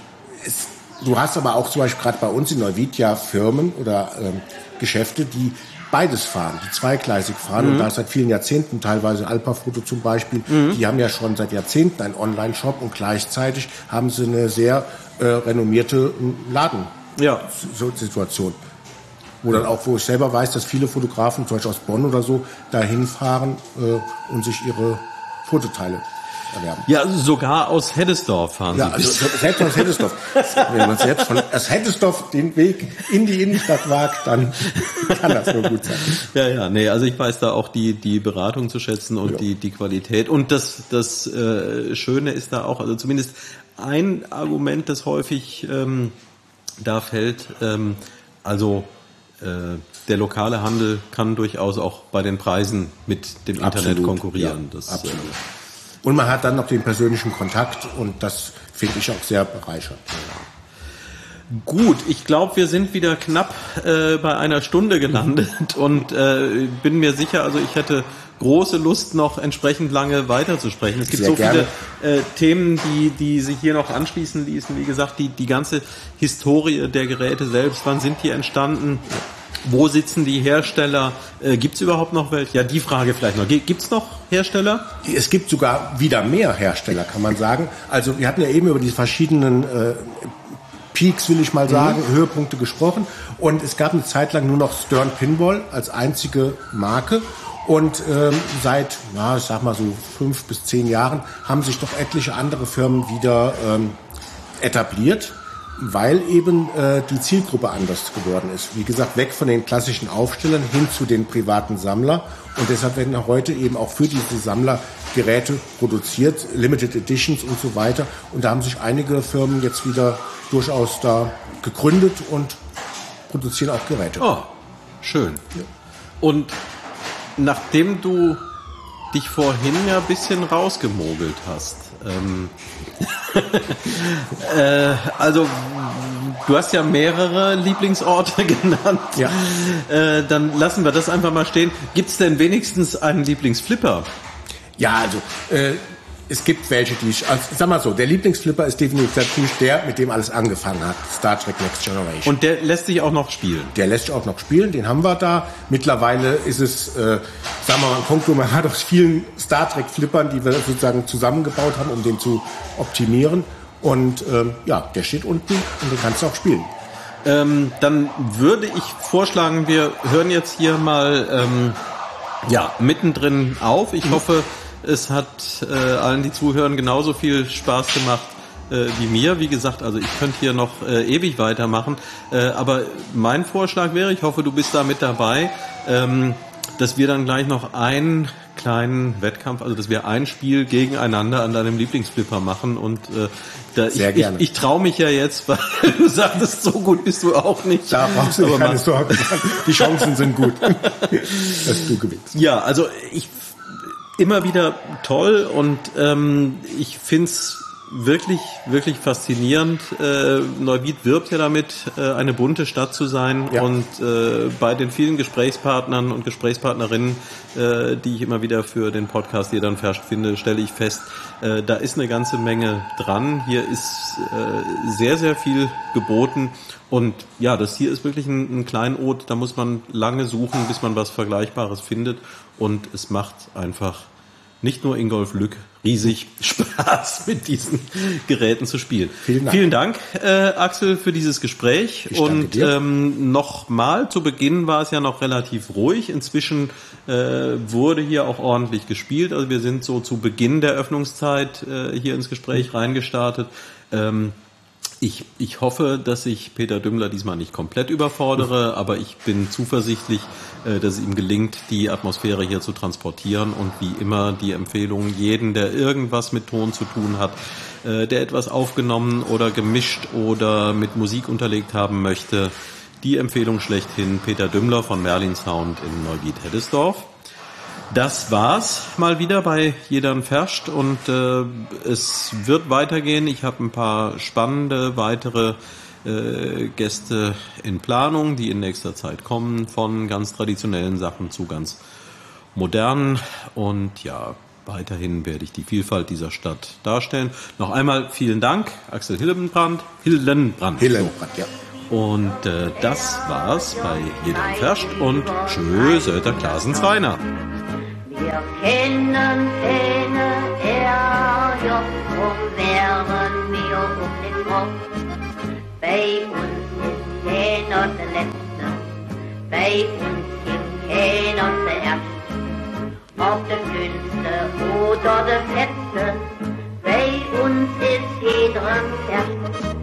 du hast aber auch zum Beispiel gerade bei uns in Neuwied ja Firmen oder Geschäfte, die beides fahren, die zweigleisig fahren. Und da seit vielen Jahrzehnten, teilweise Alpafoto zum Beispiel, die haben ja schon seit Jahrzehnten einen Online-Shop und gleichzeitig haben sie eine sehr renommierte Ladensituation. Wo ich selber weiß, dass viele Fotografen, zum Beispiel aus Bonn oder so, dahin fahren und sich ihre Fototeile erwerben. Ja, sogar aus Heddesdorf fahren sie. Ja, also selbst aus Heddesdorf. Wenn man selbst von aus Heddesdorf den Weg in die Innenstadt wagt, dann kann das nur gut sein. Ja, nee, also ich weiß da auch die Beratung zu schätzen und die Qualität. Und das Schöne ist da auch, also zumindest ein Argument, das häufig da fällt, der lokale Handel kann durchaus auch bei den Preisen mit dem Internet konkurrieren. Ja, absolut. Und man hat dann noch den persönlichen Kontakt, und das finde ich auch sehr bereichernd. Gut, ich glaube, wir sind wieder knapp bei einer Stunde gelandet und bin mir sicher, also ich hätte große Lust, noch entsprechend lange weiterzusprechen. Es gibt sehr so viele Themen, die sich hier noch anschließen ließen. Wie gesagt, die ganze Historie der Geräte selbst, wann sind die entstanden? Wo sitzen die Hersteller? Gibt es überhaupt noch welche? Ja, die Frage vielleicht noch. Gibt es noch Hersteller? Es gibt sogar wieder mehr Hersteller, kann man sagen. Also wir hatten ja eben über die verschiedenen Peaks, will ich mal sagen, Höhepunkte gesprochen. Und es gab eine Zeit lang nur noch Stern Pinball als einzige Marke. Und seit, ich sag mal so 5 bis 10 Jahren haben sich doch etliche andere Firmen wieder etabliert, weil eben die Zielgruppe anders geworden ist. Wie gesagt, weg von den klassischen Aufstellern hin zu den privaten Sammlern. Und deshalb werden heute eben auch für diese Sammler Geräte produziert, Limited Editions und so weiter. Und da haben sich einige Firmen jetzt wieder durchaus da gegründet und produzieren auch Geräte. Oh, schön. Ja. Und nachdem du dich vorhin ja ein bisschen rausgemogelt hast, also du hast ja mehrere Lieblingsorte genannt, dann lassen wir das einfach mal stehen. Gibt es denn wenigstens einen Lieblingsflipper? Ja, also es gibt welche, sag mal so, der Lieblingsflipper ist definitiv der, mit dem alles angefangen hat, Star Trek Next Generation. Und der lässt sich auch noch spielen? Der lässt sich auch noch spielen, den haben wir da. Mittlerweile ist es, sagen wir mal, ein Konglomerat aus vielen Star Trek Flippern, die wir sozusagen zusammengebaut haben, um den zu optimieren. Und der steht unten und den kannst du auch spielen. Dann würde ich vorschlagen, wir hören jetzt hier mal mittendrin auf. Ich hoffe, es hat allen, die zuhören, genauso viel Spaß gemacht wie mir. Wie gesagt, also ich könnte hier noch ewig weitermachen. Aber mein Vorschlag wäre, ich hoffe, du bist da mit dabei, dass wir dann gleich noch einen kleinen Wettkampf, also dass wir ein Spiel gegeneinander an deinem Lieblingsflipper machen und ich traue mich ja jetzt, weil du sagtest, so gut bist du auch nicht. Da brauchst du keine Sorge. Die Chancen sind gut, dass du gewinnst. Ja, also ich immer wieder toll und ich find's wirklich, wirklich faszinierend. Neuwied wirbt ja damit, eine bunte Stadt zu sein und bei den vielen Gesprächspartnern und Gesprächspartnerinnen, die ich immer wieder für den Podcast Jeder und Ferscht finde, stelle ich fest, da ist eine ganze Menge dran. Hier ist sehr, sehr viel geboten und ja, das hier ist wirklich ein Kleinod, da muss man lange suchen, bis man was Vergleichbares findet und es macht einfach nicht nur Ingolf Lück riesig Spaß, mit diesen Geräten zu spielen. Vielen Dank, Axel, für dieses Gespräch. Und nochmal, zu Beginn war es ja noch relativ ruhig. Inzwischen wurde hier auch ordentlich gespielt. Also wir sind so zu Beginn der Öffnungszeit hier ins Gespräch reingestartet. Ich hoffe, dass ich Peter Dümmler diesmal nicht komplett überfordere, aber ich bin zuversichtlich, dass es ihm gelingt, die Atmosphäre hier zu transportieren und wie immer die Empfehlung jeden, der irgendwas mit Ton zu tun hat, der etwas aufgenommen oder gemischt oder mit Musik unterlegt haben möchte, die Empfehlung schlechthin Peter Dümmler von Merlin Sound in Neuwied-Heddesdorf. Das war's mal wieder bei Jeder und Ferscht und es wird weitergehen. Ich habe ein paar spannende weitere Gäste in Planung, die in nächster Zeit kommen, von ganz traditionellen Sachen zu ganz modernen und ja, weiterhin werde ich die Vielfalt dieser Stadt darstellen. Noch einmal vielen Dank, Axel Hillenbrand, ja. Und das war's bei Jeder und Ferscht und tschö, Söter Klasens Rainer. Wir kennen keine Ärger, drum wären wir um den Kopf. Bei uns ist keiner der Letzte, bei uns gibt keiner zuerst. Ob der Dünnste oder der Fetzte, bei uns ist jeder erst.